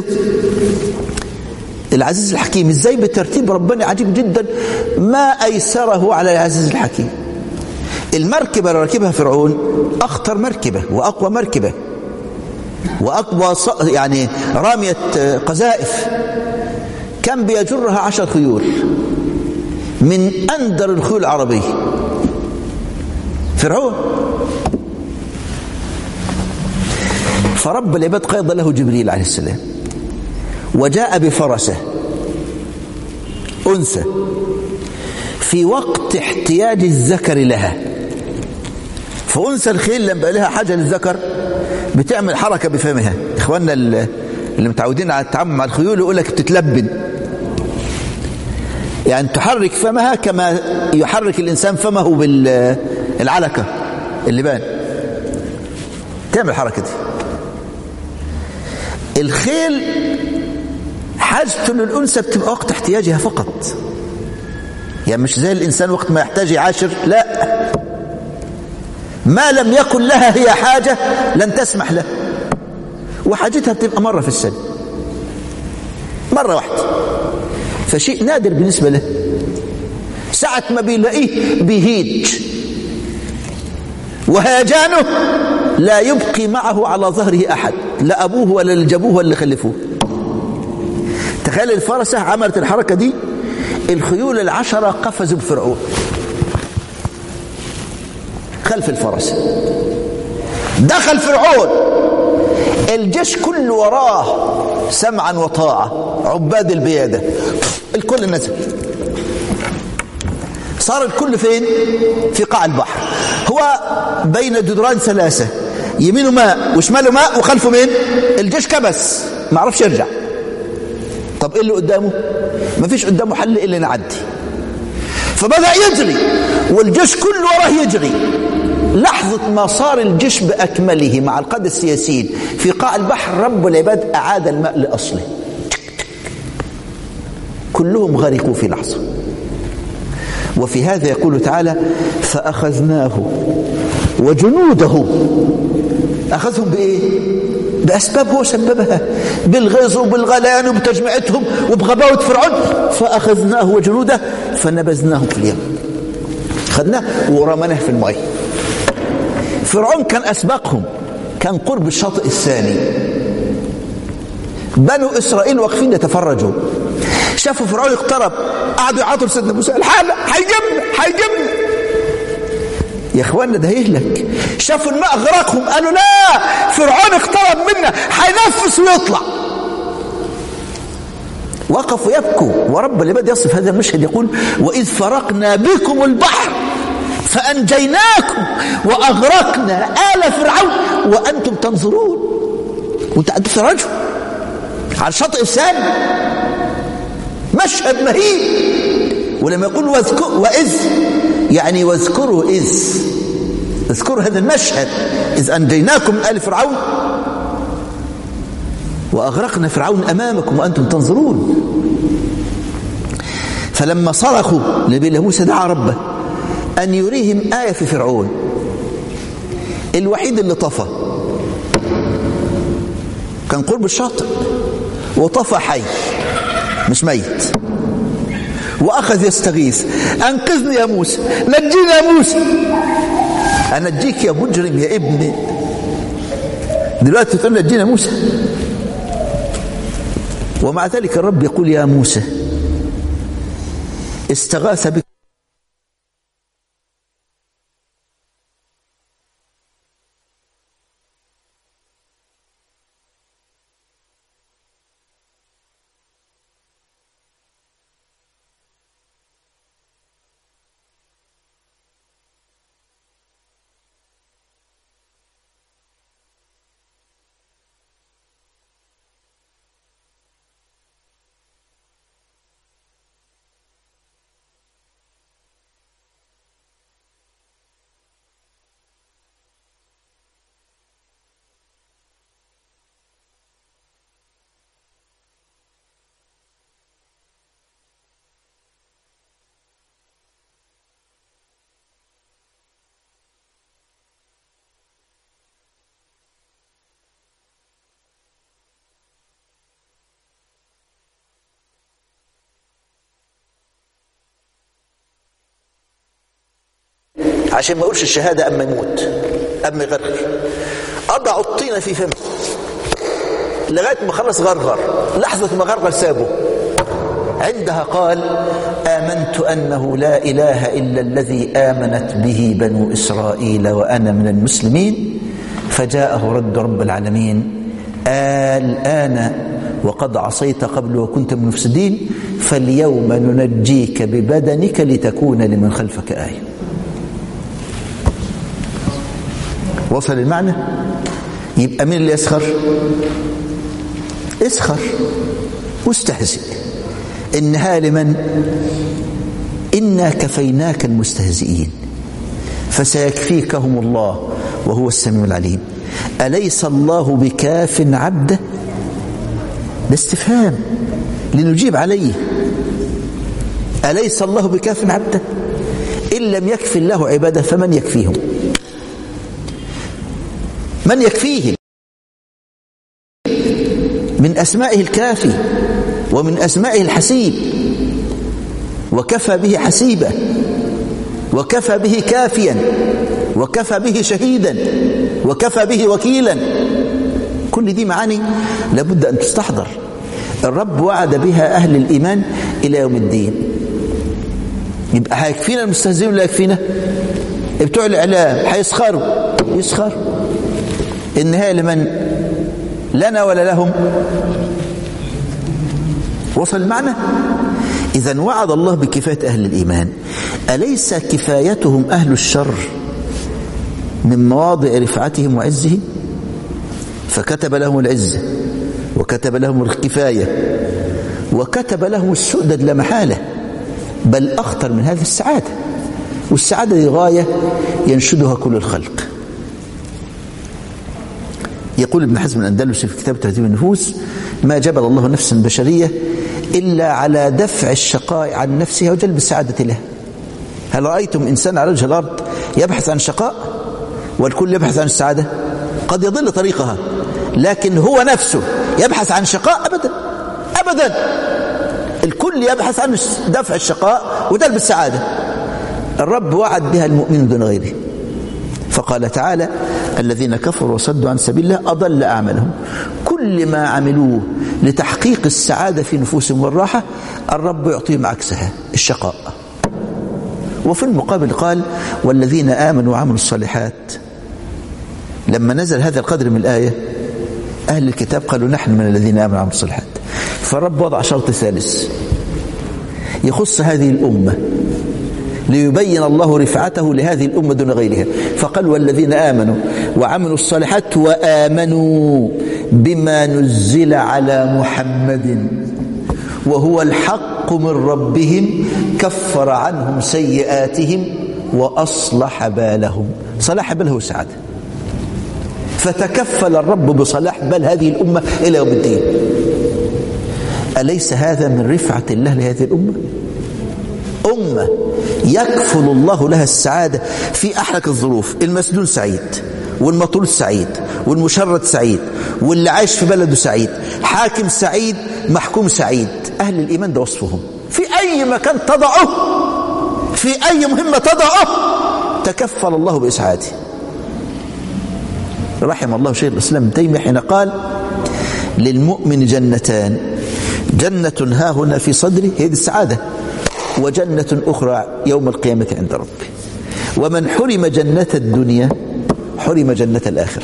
العزيز الحكيم. ازاي؟ بترتيب ربنا عجيب جدا، ما أيسره على العزيز الحكيم. المركبة اللي ركبها فرعون أخطر مركبة وأقوى مركبة وأقوى يعني رامية قذائف، كان بيجرها عشر خيول من أندر الخيول العربية. فرعون. فرب العباد قيض له جبريل عليه السلام، وجاء بفرسه أنثى في وقت احتياج الذكر لها. فأنثى الخيل لما لها حاجة للذكر بتعمل حركة بفمها. إخواننا اللي متعودين على التعامل مع الخيول يقول لك بتتلبن، يعني تحرك فمها كما يحرك الإنسان فمه بالعلكة اللبان، تعمل حركة دي. الخيل حاجته للأنثى بتبقى وقت احتياجها فقط، يعني مش زي الإنسان وقت ما يحتاج يعاشر، لا، ما لم يكن لها هي حاجة لن تسمح له، وحاجتها بتبقى مرة في السنة، مرة واحدة، فشيء نادر بالنسبة له. ساعة ما بيلاقيه بيهيج وهيجانه لا يبقي معه على ظهره أحد، لا أبوه ولا اللي جابوه ولا اللي خلفوه. تخيل الفرسة عملت الحركة دي، الخيول العشرة قفزوا بفرعون خلف الفرس. دخل فرعون، الجيش كله وراه سمعا وطاعة، عباد البيادة، الكل نزل. صار الكل فين؟ في قاع البحر. هو بين جدران ثلاثة، يمينه ماء وشماله ماء وخلفه مين؟ الجيش كبس ما عرفش يرجع. طب ايه اللي قدامه؟ ما فيش قدامه حل الا نعدي. فبدأ يجري والجيش كله وراه يجري. لحظة ما صار الجيش بأكمله مع القادة السياسيين في قاع البحر، رب العباد أعاد الماء لأصله، كلهم غرقوا في لحظة. وفي هذا يقول تعالى: فأخذناه وجنوده. أخذهم بإيه؟ بأسباب هو سببها، بالغيظ وبالغليان وبتجمعتهم وبغباوة فرعون. فأخذناه وجنوده فنبذناهم في اليم، أخذناه ورمناه في الماء. فرعون كان أسبقهم، كان قرب الشاطئ الثاني. بنو إسرائيل واقفين يتفرجوا، شافوا فرعون اقترب، قعدوا يعاطوا سيدنا موسى: الحالة هيجيبنا هيجيبنا. يا اخوانا ده هيهلك. شافوا الماء غرقهم، قالوا: لا، فرعون اقترب منا هينفس ويطلع. وقفوا يبكوا. ورب العباد يصف هذا المشهد يقول: وإذ فرقنا بكم البحر فأنجيناكم وأغرقنا آل فرعون وأنتم تنظرون. وانت قاعد تتفرجوا على الشاطئ الثاني، مشهد مهيب. ولما يقول واذكر وإذ، يعني واذكروا إذ، اذكروا هذا المشهد: إذ أنجيناكم آل فرعون وأغرقنا فرعون أمامكم وأنتم تنظرون. فلما صرخوا نبي الله موسى دعا ربه أن يريهم آية في فرعون، الوحيد اللي طفى كان قرب الشاطئ وطفى حي مش ميت، وأخذ يستغيث: أنقذني يا موسى، نجيني يا موسى. أنجيك يا مجرم يا ابني، دلوقتي تقول نجينا موسى؟ ومع ذلك الرب يقول: يا موسى استغاث بك عشان ما اقولش الشهاده اما يموت اما يغرغر. اضع الطين في فمه لغايه ما خلص غرغر، لحظه ما غرغر سابه. عندها قال: آمنت أنه لا إله إلا الذي آمنت به بنو إسرائيل وأنا من المسلمين. فجاءه رد رب العالمين: الآن وقد عصيت قبل وكنت من المفسدين، فاليوم ننجيك ببدنك لتكون لمن خلفك آية. وصل المعنى؟ يبقى مين اللي يسخر؟ اسخر واستهزئ. إنها لمن؟ إنا كفيناك المستهزئين فسيكفيكهم الله وهو السميع العليم. أليس الله بكاف عبده؟ ده استفهام لنجيب عليه. أليس الله بكاف عبده؟ إن لم يكفي الله عباده فمن يكفيهم؟ من يكفيهم؟ من أسمائه الكافي ومن أسمائه الحسيب، وكفى به حسيبا وكفى به كافيا وكفى به شهيدا وكفى به وكيلا. كل دي معاني لابد أن تستحضر. الرب وعد بها أهل الإيمان إلى يوم الدين. يبقى هيكفينا المستهزئين ولا يكفينا؟ بتوع الإعلام هيسخروا يسخروا. النهاية لمن؟ لنا ولا لهم؟ وصل المعنى؟ إذن وعد الله بكفاية أهل الإيمان. أليس كفايتهم أهل الشر من مواضع رفعتهم وعزهم؟ فكتب لهم العزة وكتب لهم الكفاية وكتب لهم السؤدد لا محالة، بل أخطر من هذا السعادة. والسعادة دي غاية ينشدها كل الخلق. يقول ابن حزم الأندلسي في كتاب تهذيب النفوس: ما جبل الله نفسا بشرية إلا على دفع الشقاء عن نفسها وجلب السعادة لها. هل رأيتم إنسان على وجه الأرض يبحث عن شقاء والكل يبحث عن السعادة؟ قد يضل طريقها، لكن هو نفسه يبحث عن شقاء؟ أبدا أبدا. الكل يبحث عن دفع الشقاء وجلب السعادة. الرب وعد بها المؤمن دون غيره، فقال تعالى: الذين كفروا وصدوا عن سبيل الله أضل أعمالهم. كل ما عملوه لتحقيق السعادة في نفوسهم والراحة الرب يعطيهم عكسها، الشقاء. وفي المقابل قال: والذين آمنوا وعملوا الصالحات. لما نزل هذا القدر من الآية أهل الكتاب قالوا: نحن من الذين آمنوا وعملوا الصالحات. فالرب وضع شرط ثالث يخص هذه الأمة ليبين الله رفعته لهذه الأمة دون غيرها، فقال: والذين آمنوا وعملوا الصالحات وآمنوا بما نزل على محمد وهو الحق من ربهم كفر عنهم سيئاتهم وأصلح بالهم. صلاح باله وسعادة. فتكفل الرب بصلاح بال هذه الأمة إلى يوم الدين. أليس هذا من رفعة الله لهذه الأمة؟ أمة يكفل الله لها السعادة في أحلك الظروف، المسجون سعيد، والمطرود سعيد، والمشرد سعيد، واللي عايش في بلده سعيد، حاكم سعيد، محكوم سعيد. أهل الإيمان ده وصفهم، في أي مكان تضعه، في أي مهمة تضعه تكفل الله بإسعاده. رحم الله شيخ الإسلام ابن تيمية حين قال: للمؤمن جنتان، جنة ها هنا في صدره، هي دي السعادة، وجنة أخرى يوم القيامة عند ربه. ومن حرم جنة الدنيا حرم جنة الآخرة.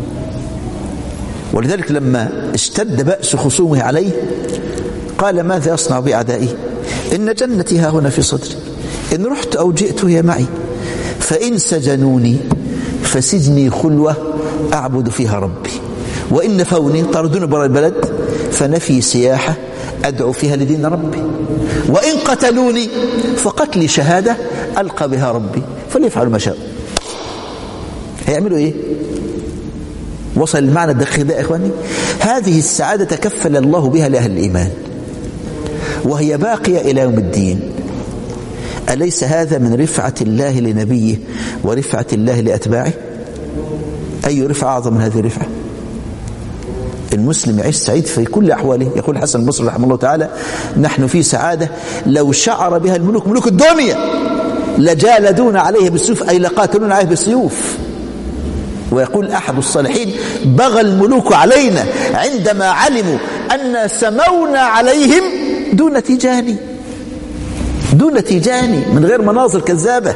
ولذلك لما اشتد بأس خصومه عليه قال: ماذا يصنع بأعدائي؟ إن جنتي ها هنا في صدري، إن رحت أو جئت هي معي، فإن سجنوني فسجني خلوة أعبد فيها ربي، وإن نفوني طردوني برا البلد فنفي سياحة أدعو فيها لدين ربي، وإن قتلوني فقتلي شهادة ألقى بها ربي، فليفعلوا ما شاءوا. هيعملوا إيه؟ وصل المعنى الدقيق ده يا إخواني. هذه السعادة تكفل الله بها لأهل الإيمان، وهي باقية إلى يوم الدين. أليس هذا من رفعة الله لنبيه ورفعة الله لأتباعه؟ أي رفعة أعظم من هذه الرفعة؟ المسلم يعيش سعيد في كل أحواله. يقول حسن البصري رحمه الله تعالى: نحن في سعادة لو شعر بها الملوك ملوك الدنيا لجالدون عليه بالسيوف، أي لقاتلون عليه بالسيوف. ويقول أحد الصالحين: بغى الملوك علينا عندما علموا أن سمونا عليهم دون تيجاني، دون تيجاني، من غير مناظر كذابة.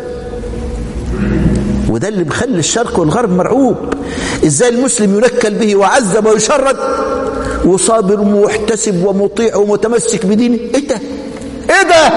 وده اللي مخلي الشرق والغرب مرعوب. ازاي المسلم ينكل به وعذب ويشرد وصابر ومحتسب ومطيع ومتمسك بدينه؟ ايه ده؟ ايه ده؟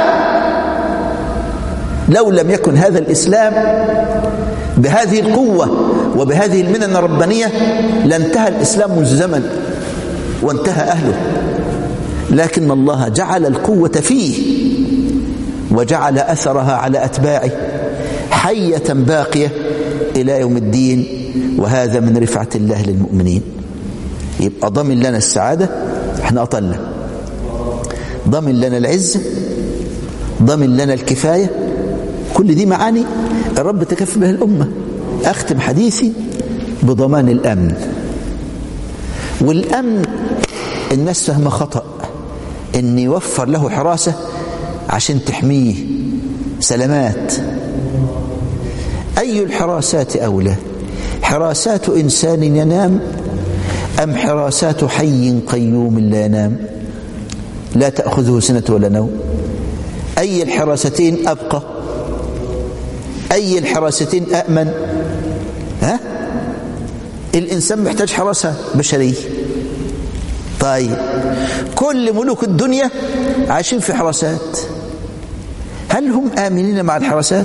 لو لم يكن هذا الإسلام بهذه القوة وبهذه المنن الربانية لانتهى الإسلام منذ زمن وانتهى أهله. لكن الله جعل القوة فيه وجعل أثرها على أتباعه حية باقية إلى يوم الدين، وهذا من رفعة الله للمؤمنين. يبقى ضمن لنا السعادة، احنا أطلنا، ضمن لنا العزة، ضمن لنا الكفاية. كل دي معاني الرب تكفل بها الأمة. أختم حديثي بضمان الأمن. والأمن الناس فهم خطأ، أن يوفر له حراسة عشان تحميه سلامات. أي الحراسات أولى؟ حراسات إنسان ينام أم حراسات حي قيوم لا ينام لا تأخذه سنة ولا نوم؟ أي الحراستين أبقى؟ أي الحراستين أأمن؟ ها؟ الإنسان محتاج حراسة بشرية. طيب كل ملوك الدنيا عايشين في حراسات، هل هم آمنين مع الحراسات؟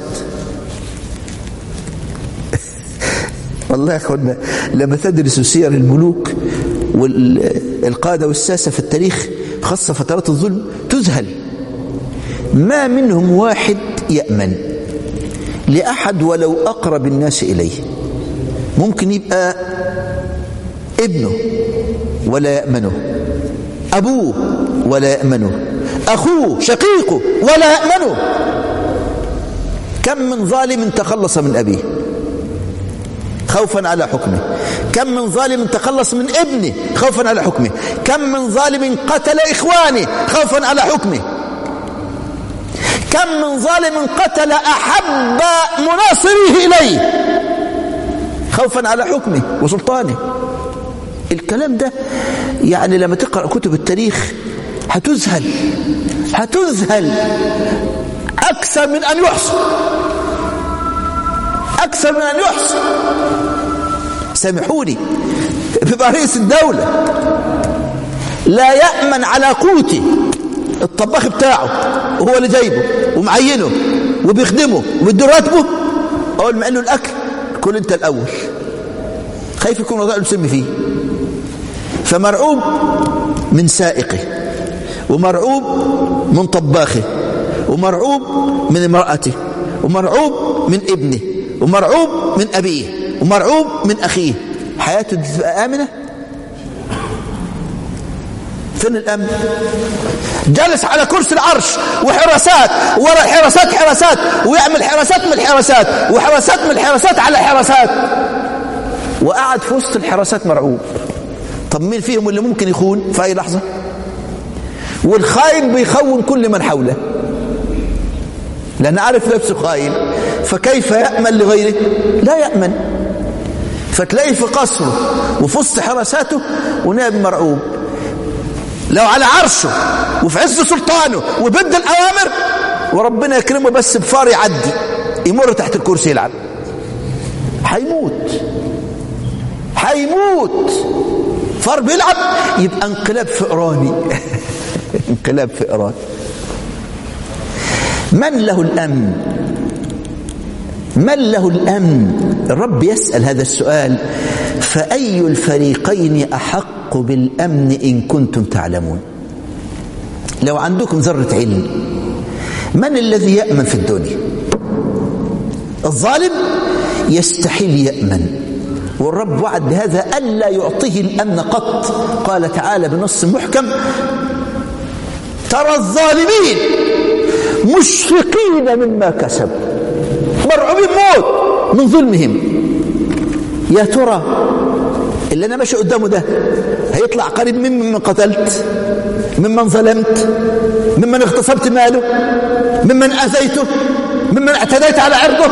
والله يا أخوانا لما تدرسوا سير الملوك والقادة والساسة في التاريخ خاصة فترات الظلم تذهل. ما منهم واحد يأمن لأحد ولو أقرب الناس إليه. ممكن يبقى ابنه ولا يأمنه، أبوه ولا يأمنه، أخوه شقيقه ولا يأمنه. كم من ظالم تخلص من أبيه خوفا على حكمه، كم من ظالم تخلص من ابنه خوفا على حكمه، كم من ظالم قتل إخوانه خوفا على حكمه، كم من ظالم قتل أحب مناصريه إليه خوفا على حكمه وسلطانه. الكلام ده يعني لما تقرأ كتب التاريخ هتذهل، هتذهل أكثر من أن يحصى، أكثر من أن يحصى. سامحوني، في رئيس الدولة لا يأمن على قوته، الطباخ بتاعه وهو اللي جايبه ومعينه وبيخدمه وبيدي راتبه، أول ما قال له الأكل كل أنت الأول، خايف يكون وضع له سم فيه. فمرعوب من سائقه، ومرعوب من طباخه، ومرعوب من امرأته، ومرعوب من ابنه، ومرعوب من أبيه، ومرعوب من أخيه. حياته تبقى آمنة؟ فين الأمن؟ جلس على كرسي العرش وحراسات ورا الحراسات حراسات، ويعمل حراسات من الحراسات وحراسات من الحراسات على حراسات، وقعد في وسط الحراسات مرعوب. طب مين فيهم اللي ممكن يخون في أي لحظة؟ والخاين بيخون كل من حوله، لأن عارف نفسه خاين، فكيف يأمن لغيره؟ لا يأمن. فتلاقي في قصره وفي وسط حراساته ونائب مرعوب، لو على عرشه وفي عز سلطانه وبد الأوامر، وربنا يكرمه بس بفار يعدي يمر تحت الكرسي يلعب، حيموت حيموت. فار بيلعب يبقى انقلاب فئراني. انقلاب فئراني. من له الأمن؟ من له الأمن؟ الرب يسأل هذا السؤال: فأي الفريقين أحق بالأمن إن كنتم تعلمون؟ لو عندكم ذرة علم، من الذي يأمن في الدنيا؟ الظالم يستحيل يأمن، والرب وعد بهذا ألا يعطيه الأمن قط. قال تعالى بنص محكم: ترى الظالمين مشفقين مما كسبوا، مرعوبين موت من ظلمهم. يا ترى اللي أنا ماشي قدامه ده هيطلع قريب ممن قتلت، ممن ظلمت، ممن اغتصبت ماله، ممن أذيته، ممن اعتديت على عرضه؟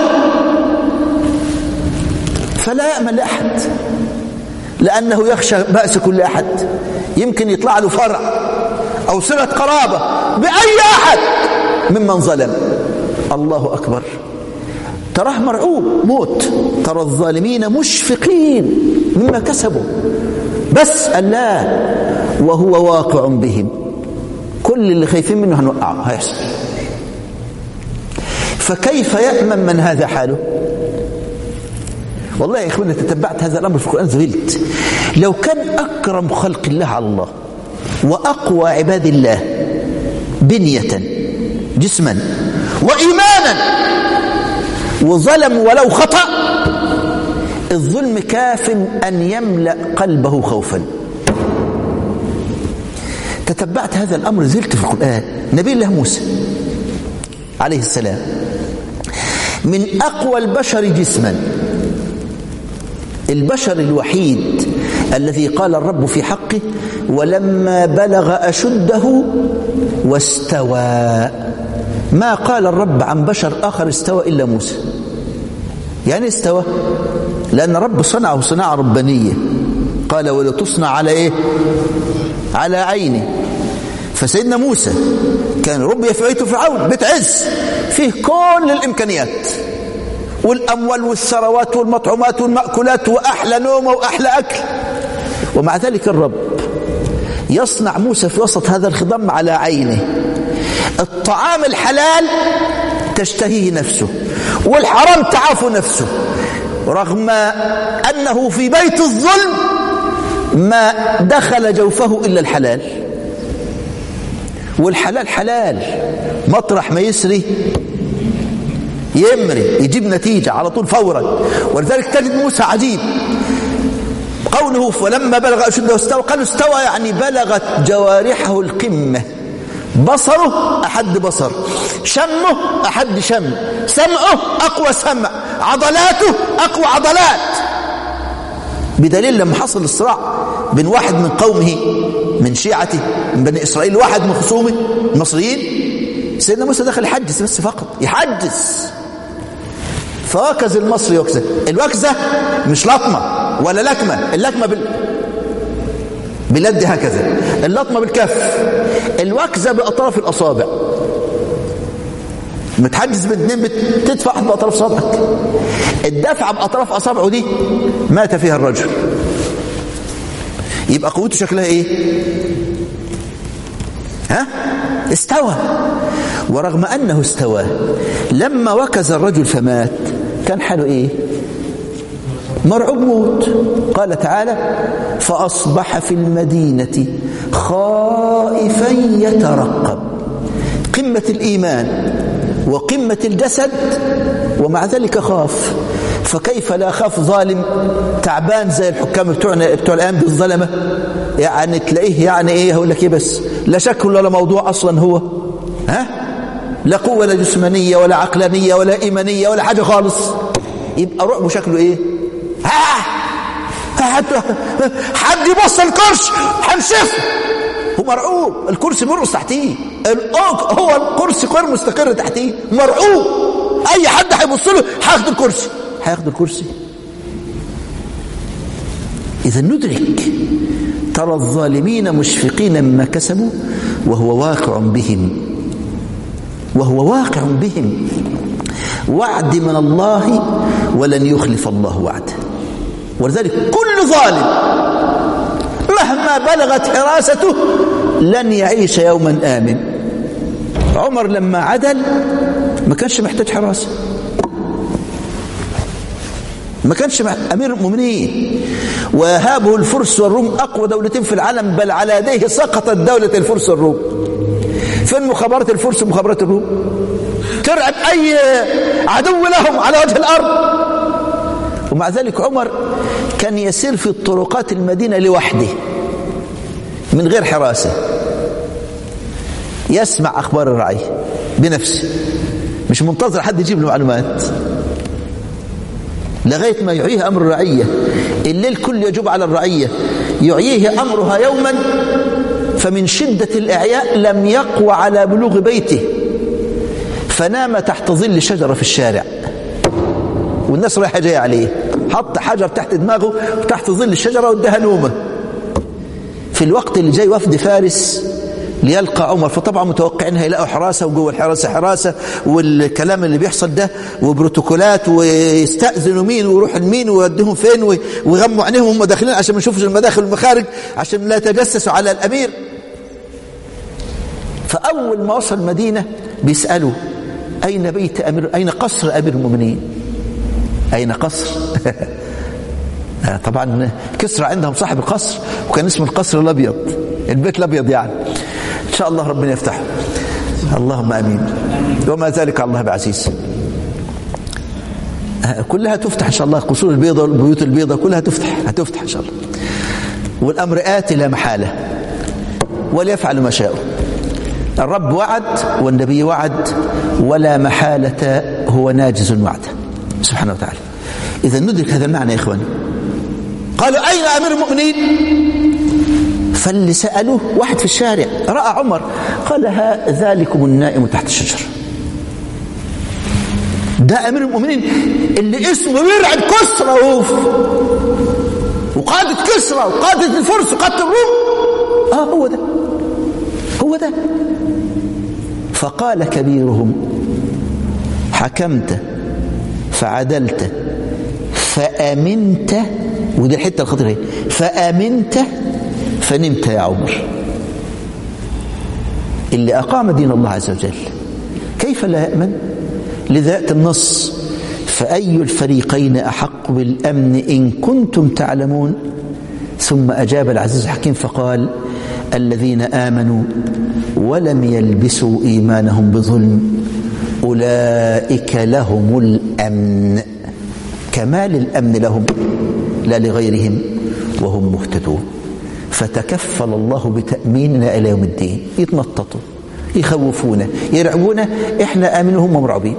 فلا يأمن لأحد، لأنه يخشى بأس كل أحد. يمكن يطلع له فرع أو صلة قرابة بأي أحد ممن ظلم. الله أكبر. تراه مرعوب موت. ترى الظالمين مشفقين مما كسبوا، بس الله وهو واقع بهم. كل اللي خايفين منه هنوقعه، هيحصل. فكيف يأمن من هذا حاله؟ والله يا إخواني تتبعت هذا الأمر في القرآن ذهلت. لو كان أكرم خلق الله على الله وأقوى عباد الله بنية جسما وإيمانا وظلم ولو خطأ، الظلم كاف أن يملأ قلبه خوفا. تتبعت هذا الأمر ذهلت في القرآن. نبي الله موسى عليه السلام من أقوى البشر جسما، البشر الوحيد الذي قال الرب في حقه: ولما بلغ أشده واستوى. ما قال الرب عن بشر آخر استوى إلا موسى. يعني استوى لأن رب صنعه صناعة ربانية. قال: ولتصنع على إيه؟ على عيني. فسيدنا موسى كان ربي في بيت فرعون، بيت عز فيه كل الإمكانيات والأموال والثروات والمطعومات والمأكولات وأحلى نوم وأحلى أكل، ومع ذلك الرب يصنع موسى في وسط هذا الخضم على عينه. الطعام الحلال تشتهيه نفسه، والحرام تعاف نفسه، رغم أنه في بيت الظلم ما دخل جوفه إلا الحلال. والحلال حلال، مطرح ما يسري يمري يجيب نتيجة على طول فورا. ولذلك تجد موسى عجيب قوله: فلما بلغ أشده واستوى. قالوا استوى يعني بلغت جوارحه القمة. بصره أحد بصر، شمه أحد شم، سمعه أقوى سمع، عضلاته أقوى عضلات. بدليل لما حصل الصراع بين واحد من قومه من شيعته من بني إسرائيل واحد من خصومه المصريين، سيدنا موسى دخل يحجز بس فقط، يحجز. فوكز المصري وكزة. الوكزة مش لطمة ولا لكمة، اللكمة بال... باليد هكذا، اللطمة بالكف، الوكزة بأطراف الأصابع. متحجز باثنين بتدفع واحد بأطراف صابعك. الدفعة بأطراف أصابعه دي مات فيها الرجل. يبقى قوته شكلها ايه؟ ها؟ استوى. ورغم أنه استوى لما وكز الرجل فمات كان حاله ايه؟ مرعوب موت. قال تعالى: فأصبح في المدينة خائفا يترقب. قمة الإيمان وقمة الجسد ومع ذلك خاف. فكيف لا خاف ظالم تعبان زي الحكام بتوعنا بتوع الأيام دي الظلمة؟ يعني تلاقيه يعني ايه، هقول لك ايه بس، لا شكل ولا موضوع اصلا هو، ها، لا قوة ولا جسمانية ولا عقلانية ولا إيمانية ولا حاجة خالص. يبقى رعبه شكله ايه؟ ها حد حد يبص الكرسي هنشفه، هو مرعوب. الكرسي بيرقص تحتيه، هو الكرسي غير مستقر تحتيه، مرعوب. اي حد هيبص له هياخد الكرسي، هياخد الكرسي. اذا ندرك ترى الظالمين مشفقين مما كسبوا وهو واقع بهم، وهو واقع بهم. وعد من الله ولن يخلف الله وعده. ولذلك كل ظالم مهما بلغت حراسته لن يعيش يوما آمن. عمر لما عدل ما كانش محتاج حراسة، ما كانش أمير المؤمنين، وهابه الفرس والروم أقوى دولتين في العالم، بل على يديه سقطت دولة الفرس والروم. فين مخابرات الفرس ومخابرات الروم؟ ترعب أي عدو لهم على وجه الأرض. ومع ذلك عمر كان يسير في الطرقات المدينة لوحده من غير حراسة، يسمع أخبار الرعية بنفسه، مش منتظر حد يجيب له معلومات، لغاية ما يعيه أمر الرعية. الليل كل يجب على الرعية، يعيه أمرها يوما، فمن شدة الإعياء لم يقوى على بلوغ بيته، فنام تحت ظل شجرة في الشارع والناس رايحة جاية عليه، حط حجر تحت دماغه تحت ظل الشجرة وادها نومه. في الوقت اللي جاي وفد فارس ليلقى عمر، فطبعا متوقعين هيلاقوا حراسة، وجوه الحراسة حراسة، والكلام اللي بيحصل ده وبروتوكولات، ويستأذنوا مين ويروحوا لمين ويوديهم فين ويغموا عينيهم وهم داخلين عشان ما نشوفش المداخل والمخارج، عشان لا يتجسسوا على الأمير. فأول ما وصل المدينة بيسألوا أين بيت أمير، أين قصر أمير المؤمنين، أين قصر؟ طبعا كسرى عندهم صاحب القصر، وكان اسمه القصر الأبيض، البيت الأبيض يعني. إن شاء الله ربنا يفتحه، اللهم آمين. وما ذلك على الله بعزيز. كلها تفتح إن شاء الله، قصور البيضة والبيوت البيضة كلها تفتح، هتفتح إن شاء الله. والأمر آتي لا محالة، وليفعل ما شاءوا. الرب وعد والنبي وعد، ولا محالة هو ناجز وعده سبحانه وتعالى. إذا ندرك هذا المعنى يا إخواني. قالوا أين أمير المؤمنين؟ فاللي سألوه واحد في الشارع رأى عمر، قال ها ذلكم النائم تحت الشجر، ده أمير المؤمنين اللي اسمه يرعب كسرى وقادة كسرى وقادة الفرس وقادة الروم. آه هو ده، هو ده. فقال كبيرهم حكمت فعدلت فأمنت، ودي الحتة الخطيرة هي، فأمنت فنمت يا عمر. اللي أقام دين الله عز وجل كيف لا يأمن؟ لذا يأتي النص فأي الفريقين أحق بالأمن إن كنتم تعلمون. ثم أجاب العزيز الحكيم فقال الذين آمنوا ولم يلبسوا إيمانهم بظلم أولئك لهم الأمن، كمال الأمن لهم لا لغيرهم وهم مهتدون. فتكفل الله بتأميننا إلى يوم الدين. يتنططوا، يخوفونا، يرعبونا، إحنا آمنين هم مرعوبين.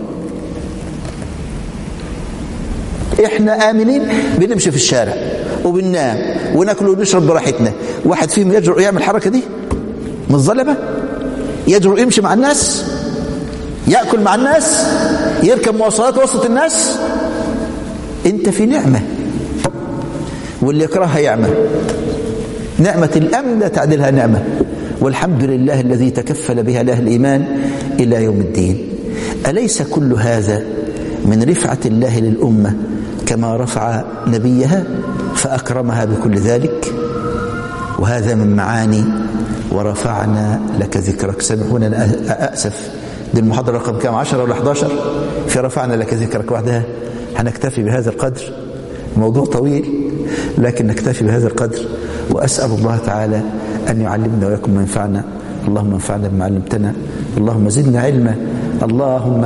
إحنا آمنين بنمشي في الشارع وبننام وناكل ونشرب براحتنا. واحد فيهم يجرؤ يعمل الحركة دي من الظلمة؟ يجرؤ يمشي مع الناس، يأكل مع الناس، يركب مواصلات وسط الناس؟ انت في نعمة، واللي يكرهها يعمة. نعمة الأمن لا تعدلها نعمة، والحمد لله الذي تكفل بها لأهل الإيمان إلى يوم الدين. أليس كل هذا من رفعة الله للأمة كما رفع نبيها فأكرمها بكل ذلك؟ وهذا من معاني ورفعنا لك ذكرك. سامحونا أنا أأسف، دي المحاضرة رقم كام، عشرة ولا حداشر في رفعنا لك ذكرك وحدها. هنكتفي بهذا القدر، الموضوع طويل لكن نكتفي بهذا القدر، وأسأل الله تعالى أن يعلمنا وياكم ما ينفعنا. اللهم انفعنا بما علمتنا، اللهم زدنا علما، اللهم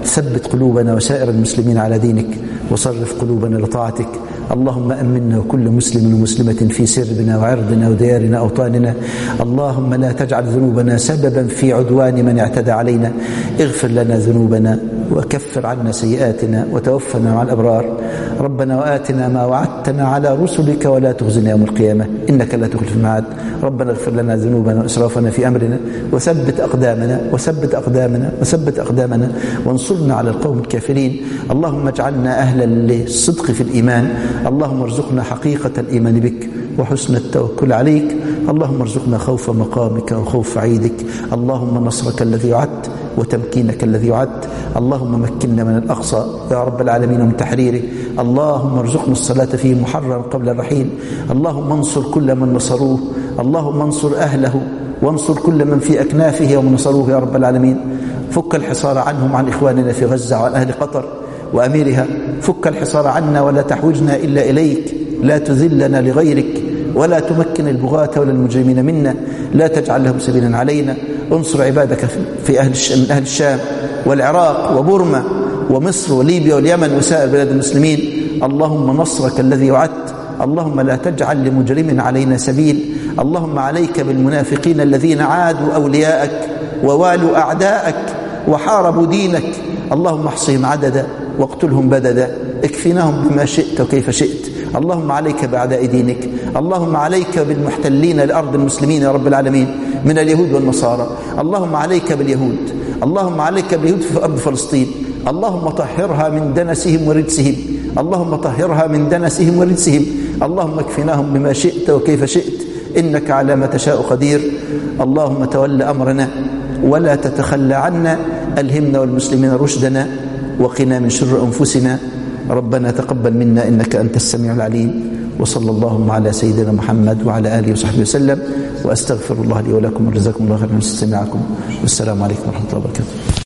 ثبت قلوبنا وسائر المسلمين على دينك، وصرف قلوبنا لطاعتك. اللهم أمنا وكل مسلم ومسلمة في سربنا وعرضنا وديارنا أوطاننا. اللهم لا تجعل ذنوبنا سببا في عدوان من اعتدى علينا. اغفر لنا ذنوبنا وكفر عنا سيئاتنا وتوفنا مع الأبرار. ربنا وآتنا ما وعدتنا على رسلك ولا تخزنا يوم القيامة إنك لا تخلف الميعاد. ربنا اغفر لنا ذنوبنا وإسرافنا في أمرنا وثبت أقدامنا وثبت أقدامنا وثبت أقدامنا وانصرنا على القوم الكافرين. اللهم اجعلنا أهلا للصدق في الإيمان. اللهم ارزقنا حقيقة الإيمان بك وحسن التوكل عليك. اللهم ارزقنا خوف مقامك وخوف عيدك. اللهم نصرك الذي وعدت وتمكينك الذي وعدت. اللهم مكننا من الأقصى يا رب العالمين من تحريره. اللهم ارزقنا الصلاة فيه محررا قبل الرحيل. اللهم انصر كل من نصروه. اللهم انصر أهله وانصر كل من في أكنافه ومن نصروه يا رب العالمين. فك الحصار عنهم عن إخواننا في غزة وعن أهل قطر وأميرها. فك الحصار عنا ولا تحوجنا إلا إليك. لا تذلنا لغيرك ولا تمكن البغاة ولا المجرمين منا. لا تجعل لهم سبيلا علينا. انصر عبادك في أهل من أهل الشام والعراق وبورما ومصر وليبيا واليمن وسائر بلاد المسلمين. اللهم نصرك الذي وعدت. اللهم لا تجعل لمجرم علينا سبيل. اللهم عليك بالمنافقين الذين عادوا أولياءك ووالوا أعداءك وحاربوا دينك. اللهم احصهم عددا واقتلهم بددا. اكفناهم بما شئت وكيف شئت. اللهم عليك بأعداء دينك. اللهم عليك بالمحتلين لأرض المسلمين يا رب العالمين من اليهود والنصارى. اللهم عليك باليهود. اللهم عليك باليهود في أرض فلسطين. اللهم طهرها من دنسهم ورجسهم. اللهم طهرها من دنسهم ورجسهم. اللهم اكفناهم بما شئت وكيف شئت إنك على ما تشاء قدير. اللهم تول أمرنا ولا تتخلى عنا. ألهمنا والمسلمين رشدنا وقنا من شر أنفسنا. ربنا تقبل منا إنك أنت السميع العليم. وصلى اللهم على سيدنا محمد وعلى آله وصحبه وسلم. وأستغفر الله لي ولكم وجزاكم الله خيرا واستماعكم. والسلام عليكم ورحمة الله وبركاته.